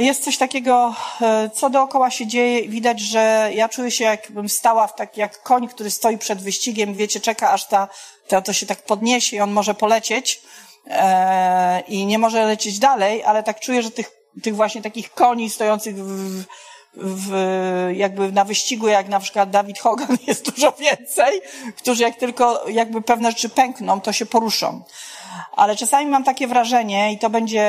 jest coś takiego, co dookoła się dzieje i widać, że ja czuję się jakbym stała jak koń, który stoi przed wyścigiem, wiecie, czeka aż to się tak podniesie i on może polecieć i nie może lecieć dalej, ale tak czuję, że tych właśnie takich koni stojących jakby na wyścigu, jak na przykład David Hogan, jest dużo więcej, którzy jak tylko jakby pewne rzeczy pękną, to się poruszą. Ale czasami mam takie wrażenie, i to będzie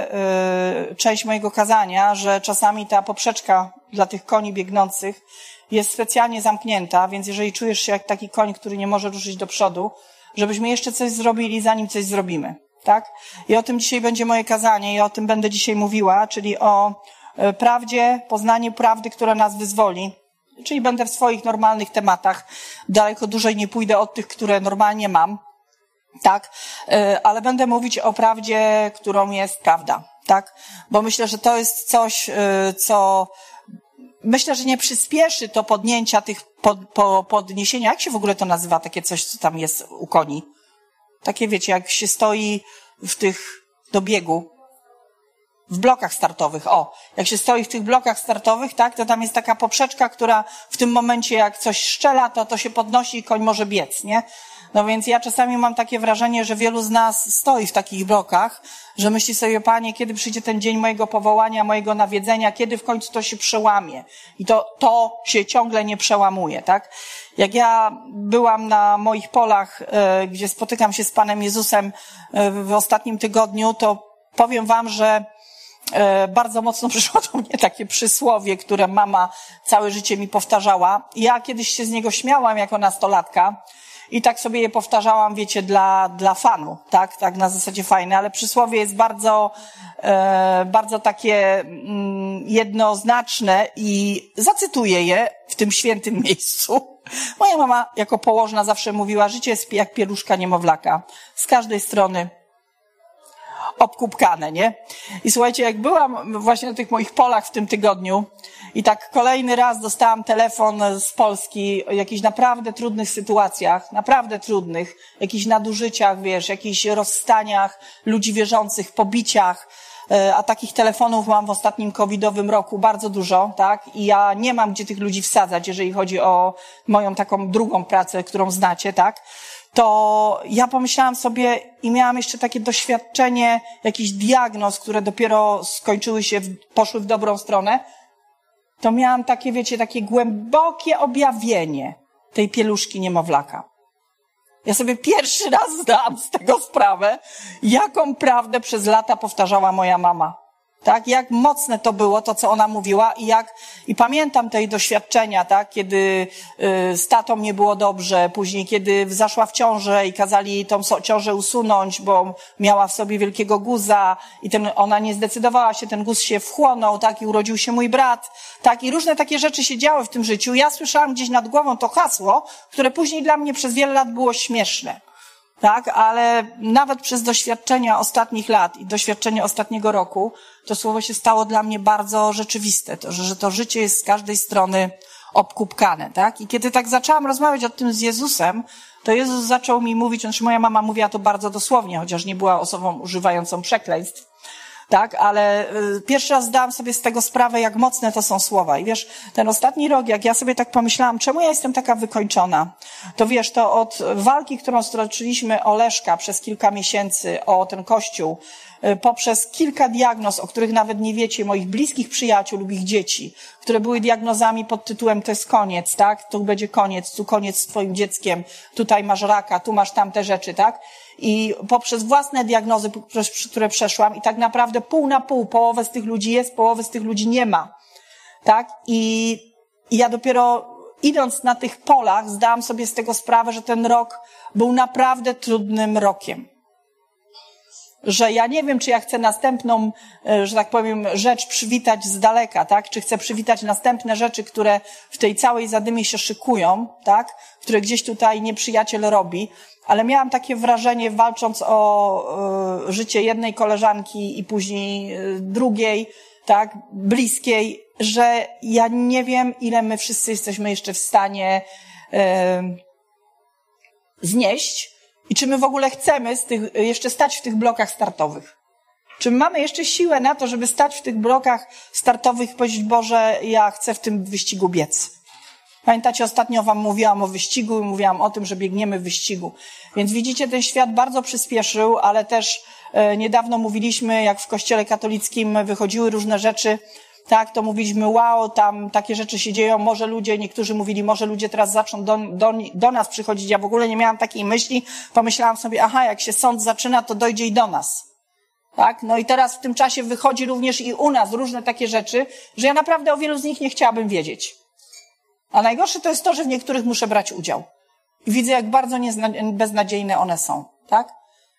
część mojego kazania, że czasami ta poprzeczka dla tych koni biegnących jest specjalnie zamknięta, więc jeżeli czujesz się jak taki koń, który nie może ruszyć do przodu, żebyśmy jeszcze coś zrobili, zanim coś zrobimy. Tak? I o tym dzisiaj będzie moje kazanie i o tym będę dzisiaj mówiła, czyli o prawdzie, poznaniu prawdy, która nas wyzwoli. Czyli będę w swoich normalnych tematach. Daleko dłużej nie pójdę od tych, które normalnie mam. Tak? Ale będę mówić o prawdzie, którą jest prawda. Tak? Bo myślę, że to jest coś, co myślę, że nie przyspieszy to podnięcia tych podniesienia. Jak się w ogóle to nazywa? Takie coś, co tam jest u koni. Takie wiecie, jak się stoi do biegu. W blokach startowych, jak się stoi w tych blokach startowych, tak, to tam jest taka poprzeczka, która w tym momencie jak coś szczela, to się podnosi i koń może biec, nie? No więc ja czasami mam takie wrażenie, że wielu z nas stoi w takich blokach, że myśli sobie, Panie, kiedy przyjdzie ten dzień mojego powołania, mojego nawiedzenia, kiedy w końcu to się przełamie. I to się ciągle nie przełamuje, tak? Jak ja byłam na moich polach, gdzie spotykam się z Panem Jezusem w ostatnim tygodniu, to powiem wam, że bardzo mocno przyszło do mnie takie przysłowie, które mama całe życie mi powtarzała. Ja kiedyś się z niego śmiałam jako nastolatka i tak sobie je powtarzałam, wiecie, dla fanu, tak na zasadzie fajne, ale przysłowie jest bardzo takie jednoznaczne i zacytuję je w tym świętym miejscu. Moja mama jako położna zawsze mówiła, życie jest jak pieluszka niemowlaka. Z każdej strony obkupkane, nie? I słuchajcie, jak byłam właśnie na tych moich polach w tym tygodniu i tak kolejny raz dostałam telefon z Polski o jakichś naprawdę trudnych sytuacjach, naprawdę trudnych, jakichś nadużyciach, wiesz, jakichś rozstaniach ludzi wierzących, pobiciach, a takich telefonów mam w ostatnim covidowym roku bardzo dużo, tak? I ja nie mam gdzie tych ludzi wsadzać, jeżeli chodzi o moją taką drugą pracę, którą znacie, tak? To ja pomyślałam sobie i miałam jeszcze takie doświadczenie, jakiś diagnoz, które dopiero poszły w dobrą stronę, to miałam takie, wiecie, takie głębokie objawienie tej pieluszki niemowlaka. Ja sobie pierwszy raz zdałam z tego sprawę, jaką prawdę przez lata powtarzała moja mama. Tak, jak mocne to było, to co ona mówiła i pamiętam te doświadczenia, tak, kiedy z tatą nie było dobrze, później kiedy zaszła w ciążę i kazali jej tą ciążę usunąć, bo miała w sobie wielkiego guza i ona nie zdecydowała się, ten guz się wchłonął, tak, i urodził się mój brat, tak, i różne takie rzeczy się działy w tym życiu. Ja słyszałam gdzieś nad głową to hasło, które później dla mnie przez wiele lat było śmieszne. Tak, ale nawet przez doświadczenia ostatnich lat i doświadczenie ostatniego roku, to słowo się stało dla mnie bardzo rzeczywiste, że to życie jest z każdej strony obkupkane, tak? I kiedy tak zaczęłam rozmawiać o tym z Jezusem, to Jezus zaczął mi mówić, znaczy moja mama mówiła to bardzo dosłownie, chociaż nie była osobą używającą przekleństw, tak, ale pierwszy raz zdałam sobie z tego sprawę, jak mocne to są słowa. I wiesz, ten ostatni rok, jak ja sobie tak pomyślałam, czemu ja jestem taka wykończona, to wiesz, to od walki, którą stoczyliśmy o Leszka przez kilka miesięcy, o ten kościół, poprzez kilka diagnoz, o których nawet nie wiecie, moich bliskich przyjaciół lub ich dzieci, które były diagnozami pod tytułem to jest koniec, tak, tu będzie koniec, tu koniec z twoim dzieckiem, tutaj masz raka, tu masz tamte rzeczy, tak. I poprzez własne diagnozy, które przeszłam i tak naprawdę pół na pół, połowę z tych ludzi jest, połowę z tych ludzi nie ma. Tak? I ja dopiero idąc na tych polach zdałam sobie z tego sprawę, że ten rok był naprawdę trudnym rokiem. Że ja nie wiem, czy ja chcę następną, że tak powiem, rzecz przywitać z daleka, tak? Czy chcę przywitać następne rzeczy, które w tej całej zadymie się szykują, tak? Które gdzieś tutaj nieprzyjaciel robi. Ale miałam takie wrażenie, walcząc o życie jednej koleżanki i później drugiej, tak, bliskiej, że ja nie wiem, ile my wszyscy jesteśmy jeszcze w stanie znieść i czy my w ogóle chcemy jeszcze stać w tych blokach startowych. Czy mamy jeszcze siłę na to, żeby stać w tych blokach startowych i powiedzieć, Boże, ja chcę w tym wyścigu biec. Pamiętacie, ostatnio wam mówiłam o wyścigu i mówiłam o tym, że biegniemy w wyścigu. Więc widzicie, ten świat bardzo przyspieszył, ale też niedawno mówiliśmy, jak w kościele katolickim wychodziły różne rzeczy, tak, to mówiliśmy, wow, tam takie rzeczy się dzieją, może ludzie, niektórzy mówili, może ludzie teraz zaczną do nas przychodzić. Ja w ogóle nie miałam takiej myśli, pomyślałam sobie, aha, jak się sąd zaczyna, to dojdzie i do nas. Tak, no i teraz w tym czasie wychodzi również i u nas różne takie rzeczy, że ja naprawdę o wielu z nich nie chciałabym wiedzieć. A najgorsze to jest to, że w niektórych muszę brać udział. I widzę, jak bardzo beznadziejne one są, tak?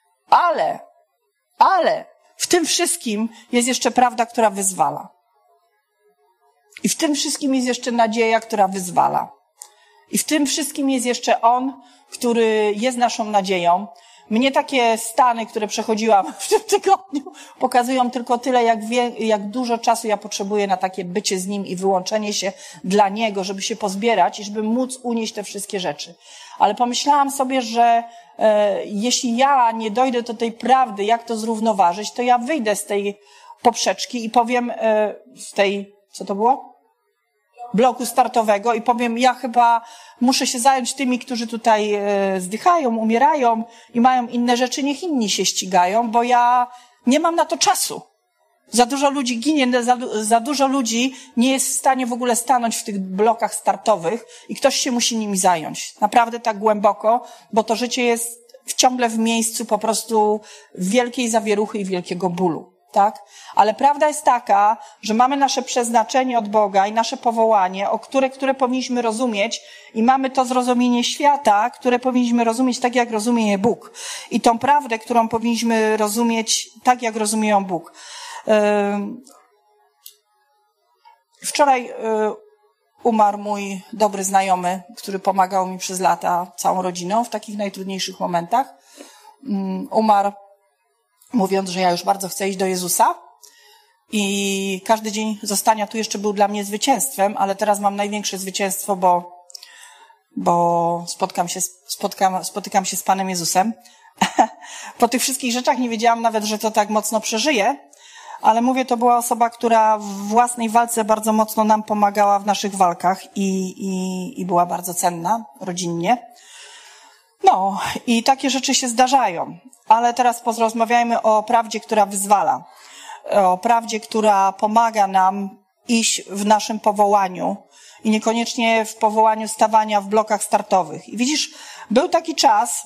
Ale w tym wszystkim jest jeszcze prawda, która wyzwala. I w tym wszystkim jest jeszcze nadzieja, która wyzwala. I w tym wszystkim jest jeszcze On, który jest naszą nadzieją. Mnie takie stany, które przechodziłam w tym tygodniu, pokazują tylko tyle, jak dużo czasu ja potrzebuję na takie bycie z Nim i wyłączenie się dla Niego, żeby się pozbierać i żeby móc unieść te wszystkie rzeczy. Ale pomyślałam sobie, że jeśli ja nie dojdę do tej prawdy, jak to zrównoważyć, to ja wyjdę z tej poprzeczki i powiem z tej, co to było? Bloku startowego i powiem, ja chyba muszę się zająć tymi, którzy tutaj zdychają, umierają i mają inne rzeczy, niech inni się ścigają, bo ja nie mam na to czasu. Za dużo ludzi ginie, za dużo ludzi nie jest w stanie w ogóle stanąć w tych blokach startowych i ktoś się musi nimi zająć. Naprawdę tak głęboko, bo to życie jest ciągle w miejscu po prostu wielkiej zawieruchy i wielkiego bólu. Tak? Ale prawda jest taka, że mamy nasze przeznaczenie od Boga i nasze powołanie, które powinniśmy rozumieć i mamy to zrozumienie świata, które powinniśmy rozumieć tak, jak rozumie je Bóg. I tą prawdę, którą powinniśmy rozumieć tak, jak rozumie ją Bóg. Wczoraj umarł mój dobry znajomy, który pomagał mi przez lata całą rodziną w takich najtrudniejszych momentach. Umarł mówiąc, że ja już bardzo chcę iść do Jezusa i każdy dzień zostania tu jeszcze był dla mnie zwycięstwem, ale teraz mam największe zwycięstwo, bo spotykam się z Panem Jezusem. Po tych wszystkich rzeczach nie wiedziałam nawet, że to tak mocno przeżyję, ale mówię, to była osoba, która w własnej walce bardzo mocno nam pomagała w naszych walkach i była bardzo cenna rodzinnie. No i takie rzeczy się zdarzają, ale teraz porozmawiajmy o prawdzie, która wyzwala, o prawdzie, która pomaga nam iść w naszym powołaniu i niekoniecznie w powołaniu stawania w blokach startowych. I widzisz, był taki czas,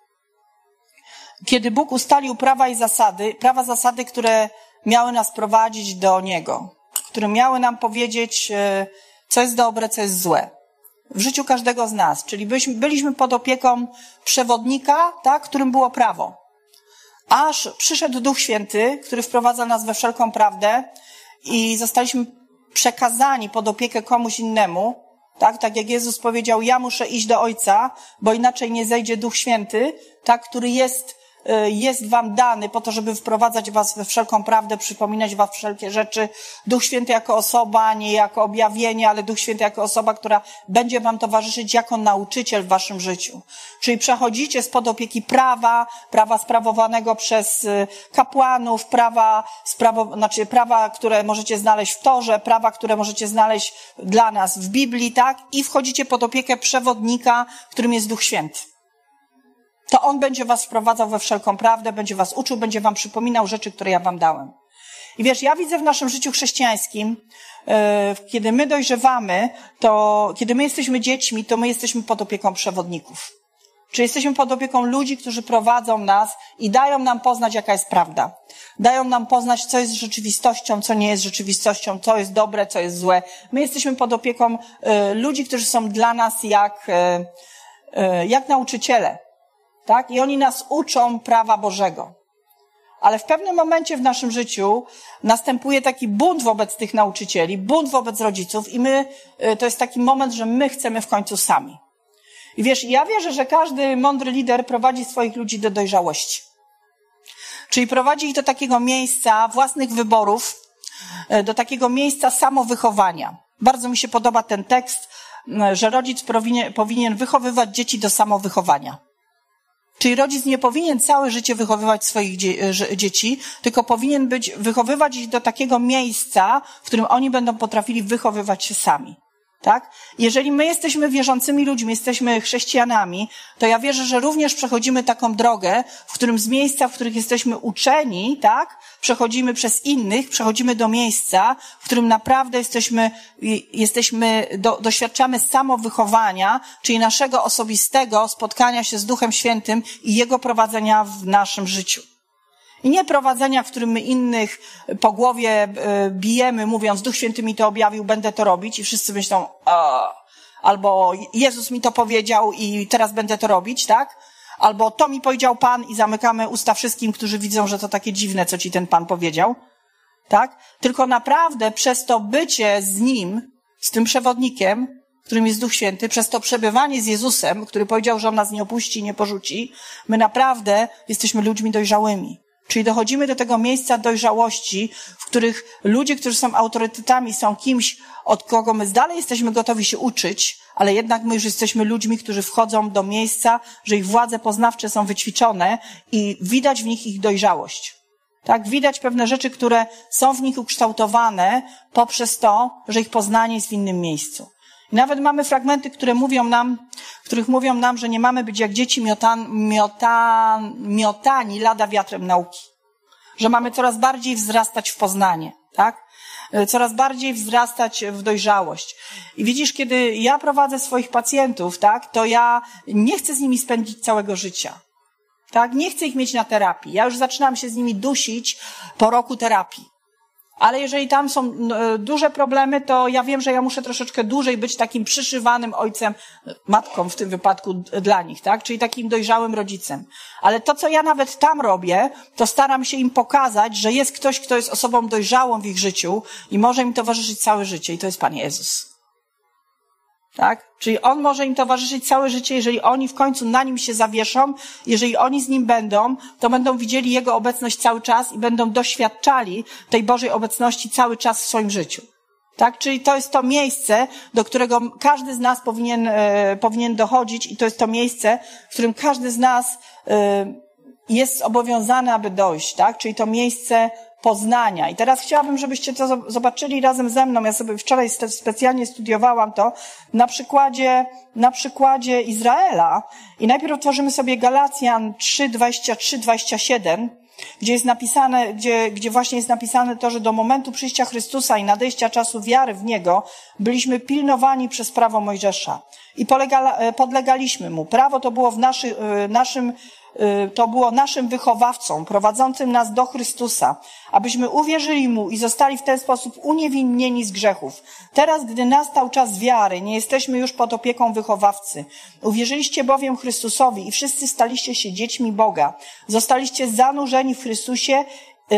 kiedy Bóg ustalił prawa zasady, które miały nas prowadzić do Niego, które miały nam powiedzieć, co jest dobre, co jest złe. W życiu każdego z nas, czyli byliśmy pod opieką przewodnika, tak, którym było prawo. Aż przyszedł Duch Święty, który wprowadza nas we wszelką prawdę i zostaliśmy przekazani pod opiekę komuś innemu, tak jak Jezus powiedział, ja muszę iść do Ojca, bo inaczej nie zejdzie Duch Święty, tak, który jest wam dany po to, żeby wprowadzać was we wszelką prawdę, przypominać wam wszelkie rzeczy. Duch Święty jako osoba, nie jako objawienie, ale Duch Święty jako osoba, która będzie wam towarzyszyć jako nauczyciel w waszym życiu. Czyli przechodzicie spod opieki prawa sprawowanego przez kapłanów, prawa, które możecie znaleźć w Torze, prawa, które możecie znaleźć dla nas w Biblii, tak? I wchodzicie pod opiekę przewodnika, którym jest Duch Święty. To On będzie was wprowadzał we wszelką prawdę, będzie was uczył, będzie wam przypominał rzeczy, które ja wam dałem. I wiesz, ja widzę w naszym życiu chrześcijańskim, kiedy my dojrzewamy, to kiedy my jesteśmy dziećmi, to my jesteśmy pod opieką przewodników. Czyli jesteśmy pod opieką ludzi, którzy prowadzą nas i dają nam poznać, jaka jest prawda. Dają nam poznać, co jest rzeczywistością, co nie jest rzeczywistością, co jest dobre, co jest złe. My jesteśmy pod opieką ludzi, którzy są dla nas jak nauczyciele. Tak? I oni nas uczą prawa Bożego. Ale w pewnym momencie w naszym życiu następuje taki bunt wobec tych nauczycieli, bunt wobec rodziców i to jest taki moment, że my chcemy w końcu sami. I wiesz, ja wierzę, że każdy mądry lider prowadzi swoich ludzi do dojrzałości. Czyli prowadzi ich do takiego miejsca własnych wyborów, do takiego miejsca samowychowania. Bardzo mi się podoba ten tekst, że rodzic powinien wychowywać dzieci do samowychowania. Czyli rodzic nie powinien całe życie wychowywać swoich dzieci, tylko powinien wychowywać ich do takiego miejsca, w którym oni będą potrafili wychowywać się sami. Tak? Jeżeli my jesteśmy wierzącymi ludźmi, jesteśmy chrześcijanami, to ja wierzę, że również przechodzimy taką drogę, w którym z miejsca, w których jesteśmy uczeni, tak? Przechodzimy przez innych, przechodzimy do miejsca, w którym naprawdę doświadczamy samowychowania, czyli naszego osobistego spotkania się z Duchem Świętym i Jego prowadzenia w naszym życiu. I nie prowadzenia, w którym my innych po głowie bijemy, mówiąc, Duch Święty mi to objawił, będę to robić i wszyscy myślą, albo Jezus mi to powiedział i teraz będę to robić, tak? Albo to mi powiedział Pan i zamykamy usta wszystkim, którzy widzą, że to takie dziwne, co ci ten Pan powiedział, tak? Tylko naprawdę przez to bycie z Nim, z tym przewodnikiem, którym jest Duch Święty, przez to przebywanie z Jezusem, który powiedział, że On nas nie opuści i nie porzuci, my naprawdę jesteśmy ludźmi dojrzałymi. Czyli dochodzimy do tego miejsca dojrzałości, w których ludzie, którzy są autorytetami, są kimś, od kogo my dalej jesteśmy gotowi się uczyć, ale jednak my już jesteśmy ludźmi, którzy wchodzą do miejsca, że ich władze poznawcze są wyćwiczone i widać w nich ich dojrzałość. Tak, widać pewne rzeczy, które są w nich ukształtowane poprzez to, że ich poznanie jest w innym miejscu. I nawet mamy fragmenty, w których mówią nam, że nie mamy być jak dzieci miotani lada wiatrem nauki. Że mamy coraz bardziej wzrastać w poznanie, tak? Coraz bardziej wzrastać w dojrzałość. I widzisz, kiedy ja prowadzę swoich pacjentów, tak, to ja nie chcę z nimi spędzić całego życia. Tak? Nie chcę ich mieć na terapii. Ja już zaczynam się z nimi dusić po roku terapii. Ale jeżeli tam są duże problemy, to ja wiem, że ja muszę troszeczkę dłużej być takim przyszywanym ojcem, matką w tym wypadku dla nich, tak? Czyli takim dojrzałym rodzicem. Ale to, co ja nawet tam robię, to staram się im pokazać, że jest ktoś, kto jest osobą dojrzałą w ich życiu i może im towarzyszyć całe życie i to jest Pan Jezus. Tak? Czyli On może im towarzyszyć całe życie, jeżeli oni w końcu na Nim się zawieszą, jeżeli oni z Nim będą, to będą widzieli Jego obecność cały czas i będą doświadczali tej Bożej obecności cały czas w swoim życiu. Tak? Czyli to jest to miejsce, do którego każdy z nas powinien dochodzić i to jest to miejsce, w którym każdy z nas jest zobowiązany, aby dojść. Tak? Czyli to miejsce poznania. I teraz chciałabym, żebyście to zobaczyli razem ze mną. Ja sobie wczoraj specjalnie studiowałam to na przykładzie Izraela. I najpierw otworzymy sobie Galacjan 3:23-27, gdzie właśnie jest napisane to, że do momentu przyjścia Chrystusa i nadejścia czasu wiary w Niego byliśmy pilnowani przez prawo Mojżesza i podlegaliśmy Mu. Prawo to było naszym wychowawcą, prowadzącym nas do Chrystusa, abyśmy uwierzyli Mu i zostali w ten sposób uniewinnieni z grzechów. Teraz, gdy nastał czas wiary, nie jesteśmy już pod opieką wychowawcy. Uwierzyliście bowiem Chrystusowi i wszyscy staliście się dziećmi Boga. Zostaliście zanurzeni w Chrystusie,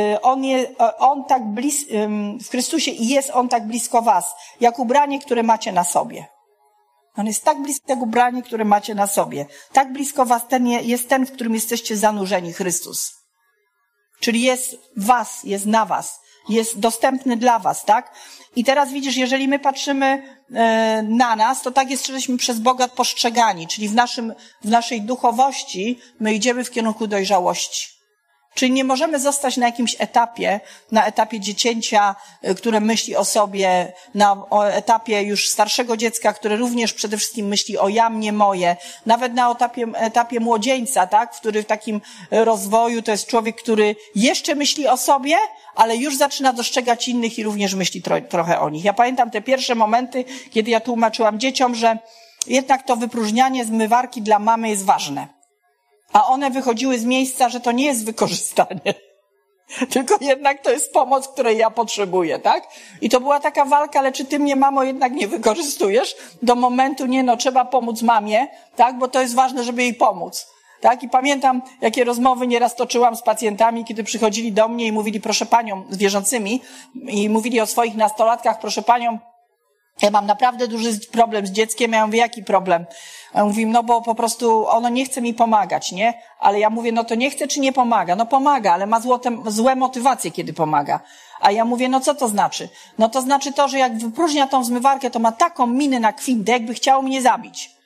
w Chrystusie i jest On tak blisko was, jak ubranie, które macie na sobie. On jest tak blisko jak ubranie, które macie na sobie. Tak blisko was jest ten, w którym jesteście zanurzeni, Chrystus. Czyli jest w was, jest na was, jest dostępny dla was, tak? I teraz widzisz, jeżeli my patrzymy na nas, to tak jesteśmy przez Boga postrzegani, czyli w naszej duchowości my idziemy w kierunku dojrzałości. Czyli nie możemy zostać na jakimś etapie, na etapie dziecięcia, które myśli o sobie, na etapie już starszego dziecka, które również przede wszystkim myśli o ja, mnie, moje. Nawet na etapie młodzieńca, tak, który w takim rozwoju to jest człowiek, który jeszcze myśli o sobie, ale już zaczyna dostrzegać innych i również myśli trochę o nich. Ja pamiętam te pierwsze momenty, kiedy ja tłumaczyłam dzieciom, że jednak to wypróżnianie zmywarki dla mamy jest ważne. A one wychodziły z miejsca, że to nie jest wykorzystanie, tylko jednak to jest pomoc, której ja potrzebuję, tak? I to była taka walka, ale czy ty mnie, mamo, jednak nie wykorzystujesz? Do momentu, trzeba pomóc mamie, tak? Bo to jest ważne, żeby jej pomóc, tak? I pamiętam, jakie rozmowy nieraz toczyłam z pacjentami, kiedy przychodzili do mnie i mówili, proszę panią, z wierzącymi, i mówili o swoich nastolatkach, proszę panią, ja mam naprawdę duży problem z dzieckiem. Ja mówię, jaki problem? A on mówi, bo po prostu ono nie chce mi pomagać, nie? Ale ja mówię, to nie chce czy nie pomaga? No pomaga, ale ma złe motywacje, kiedy pomaga. A ja mówię, co to znaczy? No to znaczy to, że jak wypróżnia tą zmywarkę, to ma taką minę na kwintę, jakby chciało mnie zabić.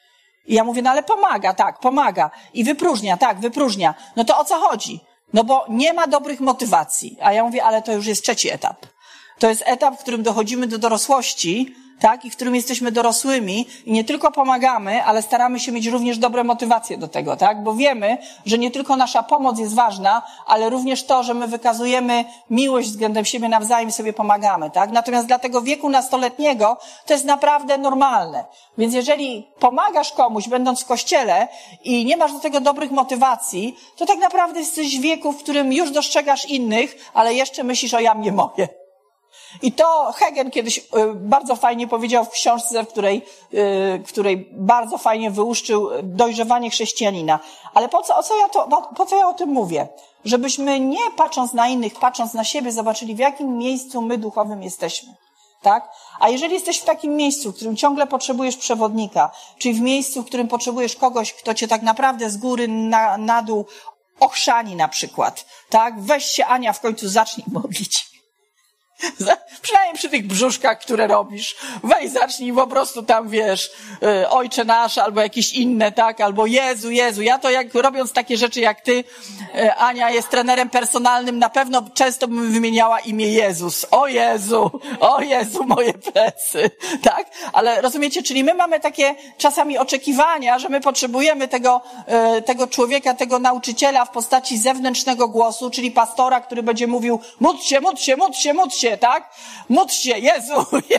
I ja mówię, no ale pomaga, tak, pomaga. I wypróżnia, tak, wypróżnia. No to o co chodzi? No bo nie ma dobrych motywacji. A ja mówię, ale to już jest trzeci etap. To jest etap, w którym dochodzimy do dorosłości, tak, i w którym jesteśmy dorosłymi i nie tylko pomagamy, ale staramy się mieć również dobre motywacje do tego, tak, bo wiemy, że nie tylko nasza pomoc jest ważna, ale również to, że my wykazujemy miłość względem siebie nawzajem i sobie pomagamy, tak. Natomiast dla tego wieku nastoletniego to jest naprawdę normalne. Więc jeżeli pomagasz komuś, będąc w kościele i nie masz do tego dobrych motywacji, to tak naprawdę jesteś w wieku, w którym już dostrzegasz innych, ale jeszcze myślisz o ja mnie moje. I to Hegen kiedyś bardzo fajnie powiedział w książce, w której bardzo fajnie wyłuszczył dojrzewanie chrześcijanina. Ale po co ja o tym mówię? Żebyśmy nie patrząc na innych, patrząc na siebie, zobaczyli, w jakim miejscu my duchowym jesteśmy. Tak? A jeżeli jesteś w takim miejscu, w którym ciągle potrzebujesz przewodnika, czyli w miejscu, w którym potrzebujesz kogoś, kto cię tak naprawdę z góry na dół ochrzani na przykład, tak? Weź się, Ania, w końcu zacznij modlić. Przynajmniej przy tych brzuszkach, które robisz. Weź, zacznij po prostu tam, wiesz, Ojcze Nasz, albo jakieś inne, tak, albo Jezu. Ja to jak robiąc takie rzeczy jak ty, Ania jest trenerem personalnym, na pewno często bym wymieniała imię Jezus. O Jezu, moje plecy, tak? Ale rozumiecie, czyli my mamy takie czasami oczekiwania, że my potrzebujemy tego człowieka, tego nauczyciela w postaci zewnętrznego głosu, czyli pastora, który będzie mówił, módl się, tak? Módl się, Jezu,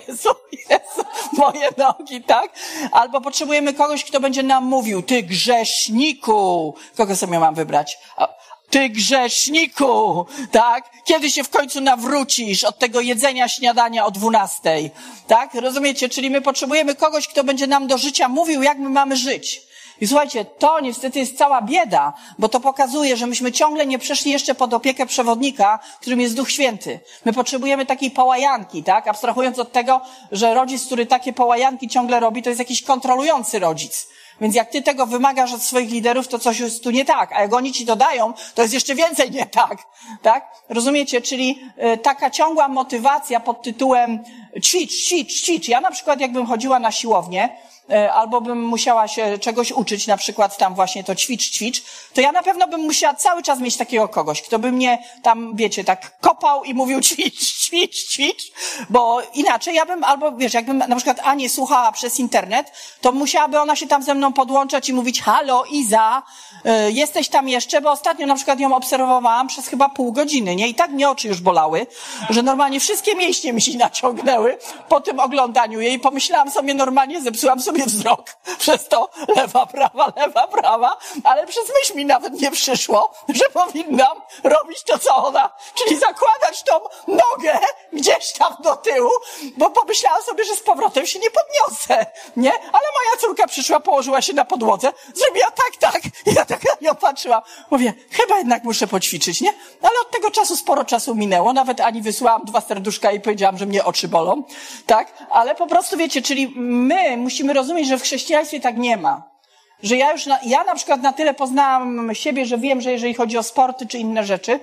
moje nogi, tak? Albo potrzebujemy kogoś, kto będzie nam mówił, ty grzeszniku. Kogo sobie mam wybrać? Ty grzeszniku, tak? Kiedy się w końcu nawrócisz od tego jedzenia śniadania o 12:00, tak? Rozumiecie? Czyli my potrzebujemy kogoś, kto będzie nam do życia mówił, jak my mamy żyć. I słuchajcie, to niestety jest cała bieda, bo to pokazuje, że myśmy ciągle nie przeszli jeszcze pod opiekę przewodnika, którym jest Duch Święty. My potrzebujemy takiej połajanki, tak? Abstrahując od tego, że rodzic, który takie połajanki ciągle robi, to jest jakiś kontrolujący rodzic. Więc jak ty tego wymagasz od swoich liderów, to coś jest tu nie tak. A jak oni ci to dają, to jest jeszcze więcej nie tak. Tak? Rozumiecie? Czyli taka ciągła motywacja pod tytułem ćwicz. Ja na przykład jakbym chodziła na siłownię, albo bym musiała się czegoś uczyć, na przykład tam właśnie to ćwicz, to ja na pewno bym musiała cały czas mieć takiego kogoś, kto by mnie tam, wiecie, tak kopał i mówił ćwicz, bo inaczej ja bym, albo wiesz, jakbym na przykład Anię słuchała przez internet, to musiałaby ona się tam ze mną podłączać i mówić, halo Iza, jesteś tam jeszcze, bo ostatnio na przykład ją obserwowałam przez chyba pół godziny, nie? I tak mnie oczy już bolały, że normalnie wszystkie mięśnie mi się naciągnęły po tym oglądaniu jej. Pomyślałam sobie normalnie, zepsułam sobie wzrok przez to lewa, prawa, ale przez myśl mi nawet nie przyszło, że powinnam robić to, co ona, czyli zakładać tą nogę gdzieś tam do tyłu, bo pomyślałam sobie, że z powrotem się nie podniosę, nie? Ale moja córka przyszła, położyła się na podłodze, zrobiła tak, i ja tak na nią patrzyłam. Mówię, chyba jednak muszę poćwiczyć, nie? Ale od tego czasu sporo czasu minęło, nawet Ani wysłałam 2 serduszka i powiedziałam, że mnie oczy bolą, tak? Ale po prostu wiecie, czyli my musimy rozumieć, że w chrześcijaństwie tak nie ma. Że ja na przykład na tyle poznałam siebie, że wiem, że jeżeli chodzi o sporty czy inne rzeczy,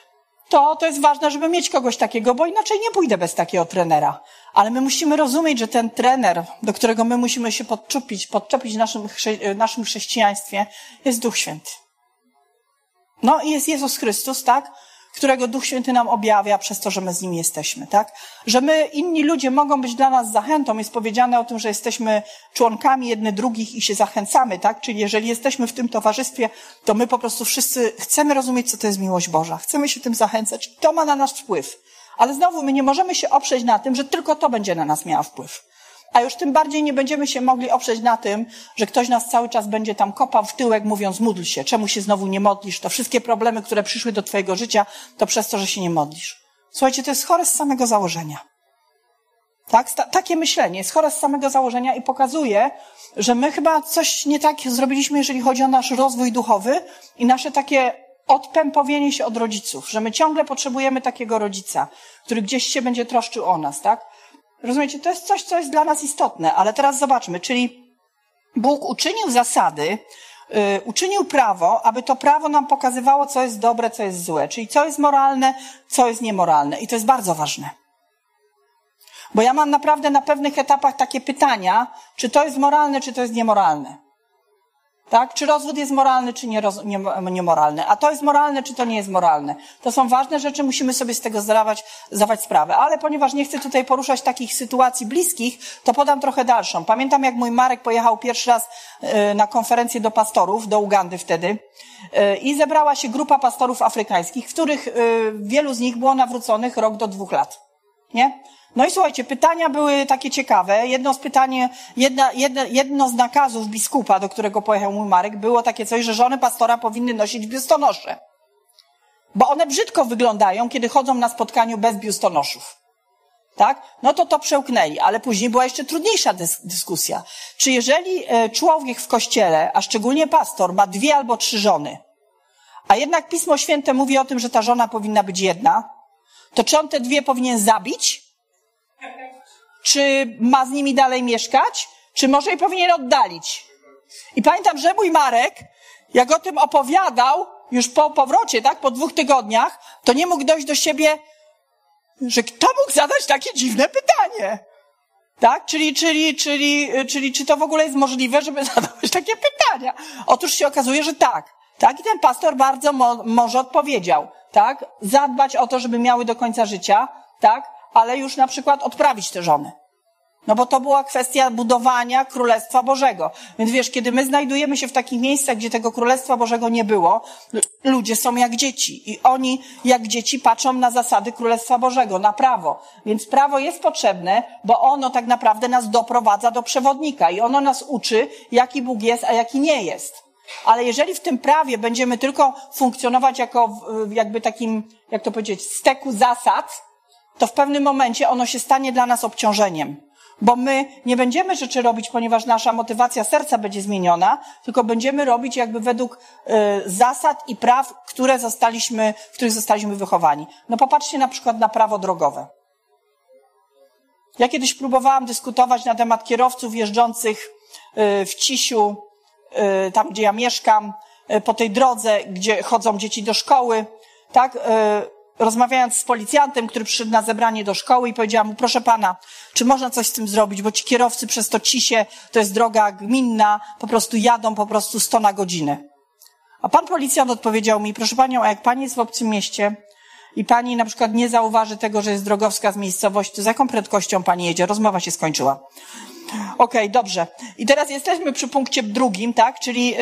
to jest ważne, żeby mieć kogoś takiego, bo inaczej nie pójdę bez takiego trenera. Ale my musimy rozumieć, że ten trener, do którego my musimy się podczepić w naszym chrześcijaństwie, jest Duch Święty. No i jest Jezus Chrystus, tak? Którego Duch Święty nam objawia przez to, że my z Nim jesteśmy, tak? Że my, inni ludzie mogą być dla nas zachętą. Jest powiedziane o tym, że jesteśmy członkami jednych drugich i się zachęcamy, tak? Czyli jeżeli jesteśmy w tym towarzystwie, to my po prostu wszyscy chcemy rozumieć, co to jest miłość Boża. Chcemy się tym zachęcać. To ma na nas wpływ. Ale znowu, my nie możemy się oprzeć na tym, że tylko to będzie na nas miało wpływ. A już tym bardziej nie będziemy się mogli oprzeć na tym, że ktoś nas cały czas będzie tam kopał w tyłek, mówiąc, módl się, czemu się znowu nie modlisz? To wszystkie problemy, które przyszły do twojego życia, to przez to, że się nie modlisz. Słuchajcie, to jest chore z samego założenia. Tak? Takie myślenie jest chore z samego założenia i pokazuje, że my chyba coś nie tak zrobiliśmy, jeżeli chodzi o nasz rozwój duchowy i nasze takie odpępowienie się od rodziców, że my ciągle potrzebujemy takiego rodzica, który gdzieś się będzie troszczył o nas, tak? Rozumiecie, to jest coś, co jest dla nas istotne, ale teraz zobaczmy, czyli Bóg uczynił zasady, uczynił prawo, aby to prawo nam pokazywało, co jest dobre, co jest złe, czyli co jest moralne, co jest niemoralne i to jest bardzo ważne. Bo ja mam naprawdę na pewnych etapach takie pytania, czy to jest moralne, czy to jest niemoralne. Tak? Czy rozwód jest moralny, czy niemoralny? A to jest moralne, czy to nie jest moralne? To są ważne rzeczy, musimy sobie z tego zdawać sprawę. Ale ponieważ nie chcę tutaj poruszać takich sytuacji bliskich, to podam trochę dalszą. Pamiętam, jak mój Marek pojechał pierwszy raz na konferencję do pastorów, do Ugandy wtedy, i zebrała się grupa pastorów afrykańskich, w których wielu z nich było nawróconych rok do 2 lat. Nie? No i słuchajcie, pytania były takie ciekawe. Jedno z nakazów biskupa, do którego pojechał mój Marek, było takie coś, że żony pastora powinny nosić biustonosze. Bo one brzydko wyglądają, kiedy chodzą na spotkaniu bez biustonoszów. Tak? No to przełknęli, ale później była jeszcze trudniejsza dyskusja. Czy jeżeli człowiek w kościele, a szczególnie pastor, ma 2 albo 3 żony, a jednak Pismo Święte mówi o tym, że ta żona powinna być jedna, to czy on te 2 powinien zabić? Czy ma z nimi dalej mieszkać? Czy może je powinien oddalić? I pamiętam, że mój Marek, jak o tym opowiadał, już po powrocie, tak, po 2 tygodniach, to nie mógł dojść do siebie, że kto mógł zadać takie dziwne pytanie? Tak? Czyli czy to w ogóle jest możliwe, żeby zadawać takie pytania? Otóż się okazuje, że tak. Tak? I ten pastor bardzo może odpowiedział, tak? Zadbać o to, żeby miały do końca życia, tak? Ale już na przykład odprawić te żony. No bo to była kwestia budowania Królestwa Bożego. Więc wiesz, kiedy my znajdujemy się w takich miejscach, gdzie tego Królestwa Bożego nie było, ludzie są jak dzieci. I oni jak dzieci patrzą na zasady Królestwa Bożego, na prawo. Więc prawo jest potrzebne, bo ono tak naprawdę nas doprowadza do przewodnika. I ono nas uczy, jaki Bóg jest, a jaki nie jest. Ale jeżeli w tym prawie będziemy tylko funkcjonować jako jakby takim, jak to powiedzieć, steku zasad, to w pewnym momencie ono się stanie dla nas obciążeniem. Bo my nie będziemy rzeczy robić, ponieważ nasza motywacja serca będzie zmieniona, tylko będziemy robić jakby według zasad i praw, w których zostaliśmy wychowani. No popatrzcie na przykład na prawo drogowe. Ja kiedyś próbowałam dyskutować na temat kierowców jeżdżących w Cisiu, tam gdzie ja mieszkam, po tej drodze, gdzie chodzą dzieci do szkoły, tak? Rozmawiając z policjantem, który przyszedł na zebranie do szkoły i powiedziałam mu, proszę pana, czy można coś z tym zrobić, bo ci kierowcy przez to Cisie, to jest droga gminna, po prostu jadą 100 na godzinę. A pan policjant odpowiedział mi, proszę panią, a jak pani jest w obcym mieście i pani na przykład nie zauważy tego, że jest drogowskaz miejscowości, to z jaką prędkością pani jedzie? Rozmowa się skończyła. Okej, dobrze. I teraz jesteśmy przy punkcie 2, tak? Czyli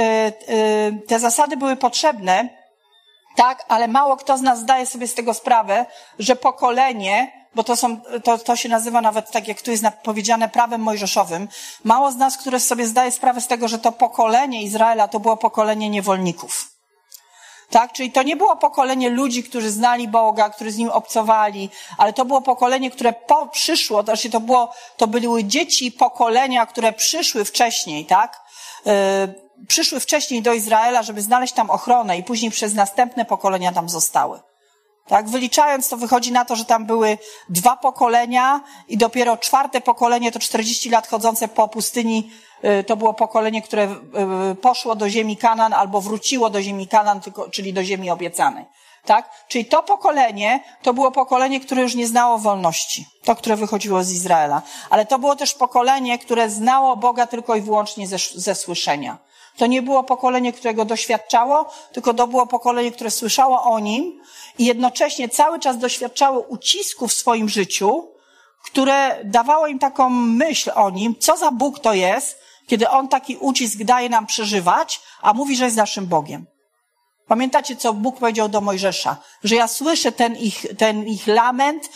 te zasady były potrzebne, tak, ale mało kto z nas zdaje sobie z tego sprawę, że pokolenie, bo to się nazywa nawet tak, jak tu jest powiedziane, prawem mojżeszowym, mało z nas, które sobie zdaje sprawę z tego, że to pokolenie Izraela to było pokolenie niewolników. Tak, czyli to nie było pokolenie ludzi, którzy znali Boga, którzy z Nim obcowali, ale to było pokolenie, które przyszło, to były dzieci pokolenia, które przyszły wcześniej, tak? Przyszły wcześniej do Izraela, żeby znaleźć tam ochronę i później przez następne pokolenia tam zostały. Tak, wyliczając to wychodzi na to, że tam były 2 pokolenia i dopiero 4. pokolenie, to 40 lat chodzące po pustyni, to było pokolenie, które poszło do ziemi Kanaan albo wróciło do ziemi Kanaan, czyli do ziemi obiecanej. Tak? Czyli to pokolenie, to było pokolenie, które już nie znało wolności. To, które wychodziło z Izraela. Ale to było też pokolenie, które znało Boga tylko i wyłącznie ze słyszenia. To nie było pokolenie, którego doświadczało, tylko to było pokolenie, które słyszało o Nim i jednocześnie cały czas doświadczało ucisku w swoim życiu, które dawało im taką myśl o Nim, co za Bóg to jest, kiedy On taki ucisk daje nam przeżywać, a mówi, że jest naszym Bogiem. Pamiętacie, co Bóg powiedział do Mojżesza? Że ja słyszę ten ich lament,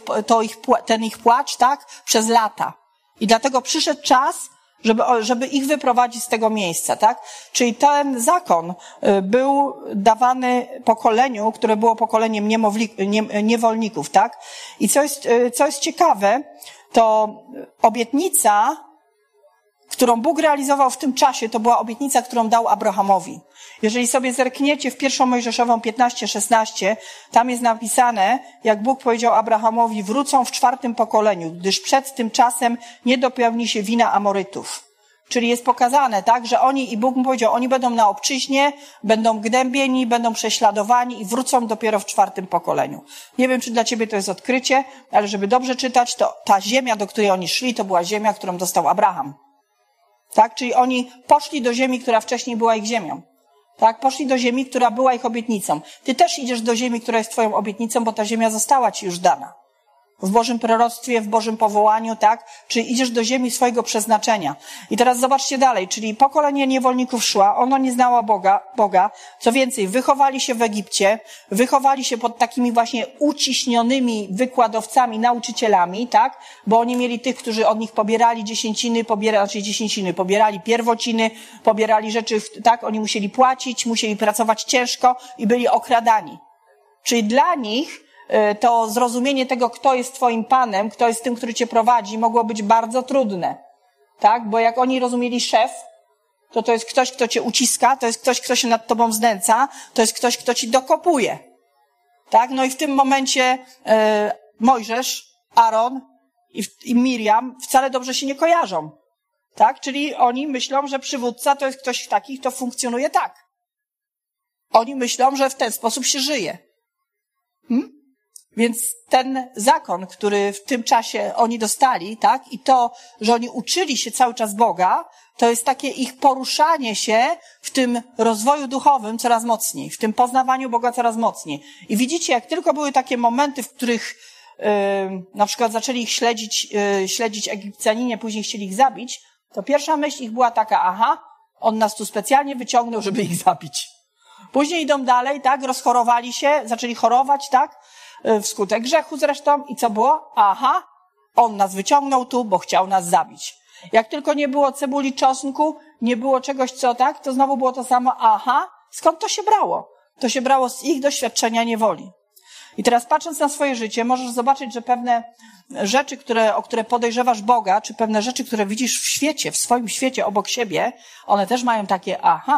ten ich płacz, tak? Przez lata. I dlatego przyszedł czas, żeby ich wyprowadzić z tego miejsca, tak? Czyli ten zakon był dawany pokoleniu, które było pokoleniem niewolników, tak? I co jest ciekawe, to obietnica, którą Bóg realizował w tym czasie, to była obietnica, którą dał Abrahamowi. Jeżeli sobie zerkniecie w 1 Mojżeszową 15:16, tam jest napisane, jak Bóg powiedział Abrahamowi, wrócą w 4. pokoleniu, gdyż przed tym czasem nie dopełni się wina Amorytów. Czyli jest pokazane, tak, że i Bóg mu powiedział, oni będą na obczyźnie, będą gnębieni, będą prześladowani i wrócą dopiero w 4. pokoleniu. Nie wiem, czy dla ciebie to jest odkrycie, ale żeby dobrze czytać, to ta ziemia, do której oni szli, to była ziemia, którą dostał Abraham. Tak? Czyli oni poszli do ziemi, która wcześniej była ich ziemią. Tak? Poszli do ziemi, która była ich obietnicą. Ty też idziesz do ziemi, która jest twoją obietnicą, bo ta ziemia została ci już dana. W Bożym proroctwie, w Bożym powołaniu, tak? Czyli idziesz do ziemi swojego przeznaczenia. I teraz zobaczcie dalej, czyli pokolenie niewolników szła, ono nie znała Boga. Co więcej, wychowali się w Egipcie, wychowali się pod takimi właśnie uciśnionymi wykładowcami, nauczycielami, tak? Bo oni mieli tych, którzy od nich pobierali dziesięciny, pobierali pierwociny, pobierali rzeczy, tak? Oni musieli płacić, musieli pracować ciężko i byli okradani. Czyli dla nich to zrozumienie tego, kto jest twoim panem, kto jest tym, który cię prowadzi, mogło być bardzo trudne. Tak? Bo jak oni rozumieli szef, to jest ktoś, kto cię uciska, to jest ktoś, kto się nad tobą znęca, to jest ktoś, kto ci dokopuje. Tak? No i w tym momencie Mojżesz, Aaron i Miriam wcale dobrze się nie kojarzą. Tak? Czyli oni myślą, że przywódca to jest ktoś taki, kto funkcjonuje tak. Oni myślą, że w ten sposób się żyje. Więc ten zakon, który w tym czasie oni dostali, tak, i to, że oni uczyli się cały czas Boga, to jest takie ich poruszanie się w tym rozwoju duchowym coraz mocniej, w tym poznawaniu Boga coraz mocniej. I widzicie, jak tylko były takie momenty, w których na przykład zaczęli ich śledzić Egipcjaninie, później chcieli ich zabić, to pierwsza myśl ich była taka, aha, on nas tu specjalnie wyciągnął, żeby ich zabić. Później idą dalej, tak, rozchorowali się, zaczęli chorować, tak, wskutek grzechu zresztą. I co było? Aha, on nas wyciągnął tu, bo chciał nas zabić. Jak tylko nie było cebuli, czosnku, nie było czegoś, co tak, to znowu było to samo. Aha, skąd to się brało? To się brało z ich doświadczenia niewoli. I teraz patrząc na swoje życie, możesz zobaczyć, że pewne rzeczy, o które podejrzewasz Boga, czy pewne rzeczy, które widzisz w świecie, w swoim świecie obok siebie, one też mają takie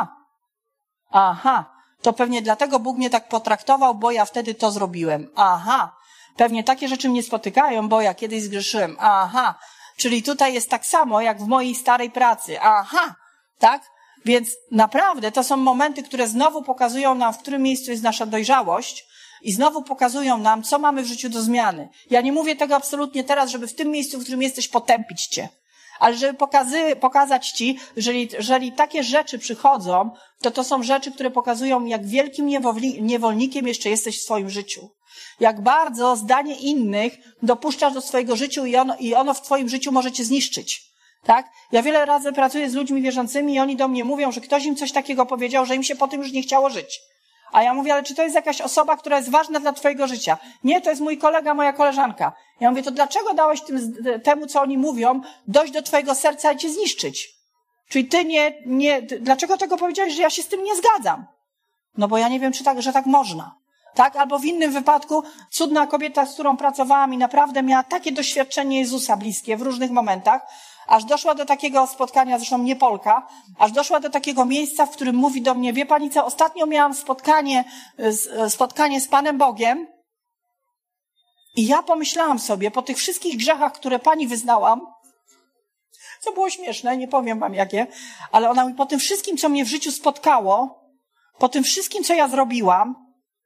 aha, to pewnie dlatego Bóg mnie tak potraktował, bo ja wtedy to zrobiłem. Aha, pewnie takie rzeczy mnie spotykają, bo ja kiedyś zgrzeszyłem. Aha, czyli tutaj jest tak samo, jak w mojej starej pracy. Aha, tak? Więc naprawdę to są momenty, które znowu pokazują nam, w którym miejscu jest nasza dojrzałość i znowu pokazują nam, co mamy w życiu do zmiany. Ja nie mówię tego absolutnie teraz, żeby w tym miejscu, w którym jesteś, potępić cię. Ale żeby pokazać ci, jeżeli takie rzeczy przychodzą, to są rzeczy, które pokazują, jak wielkim niewolnikiem jeszcze jesteś w swoim życiu. Jak bardzo zdanie innych dopuszczasz do swojego życia i ono w twoim życiu może cię zniszczyć. Tak? Ja wiele razy pracuję z ludźmi wierzącymi i oni do mnie mówią, że ktoś im coś takiego powiedział, że im się po tym już nie chciało żyć. A ja mówię, ale czy to jest jakaś osoba, która jest ważna dla twojego życia? Nie, to jest mój kolega, moja koleżanka. Ja mówię, to dlaczego dałeś temu, co oni mówią, dojść do twojego serca i cię zniszczyć? Czyli ty dlaczego tego powiedziałeś, że ja się z tym nie zgadzam? No bo ja nie wiem, że tak można. Tak? Albo w innym wypadku cudna kobieta, z którą pracowałam i naprawdę miała takie doświadczenie Jezusa bliskie w różnych momentach, aż doszła do takiego spotkania, zresztą nie Polka, aż doszła do takiego miejsca, w którym mówi do mnie, wie pani co, ostatnio miałam spotkanie z Panem Bogiem i ja pomyślałam sobie, po tych wszystkich grzechach, które pani wyznałam, co było śmieszne, nie powiem wam jakie, ale ona mówi, po tym wszystkim, co mnie w życiu spotkało, po tym wszystkim, co ja zrobiłam,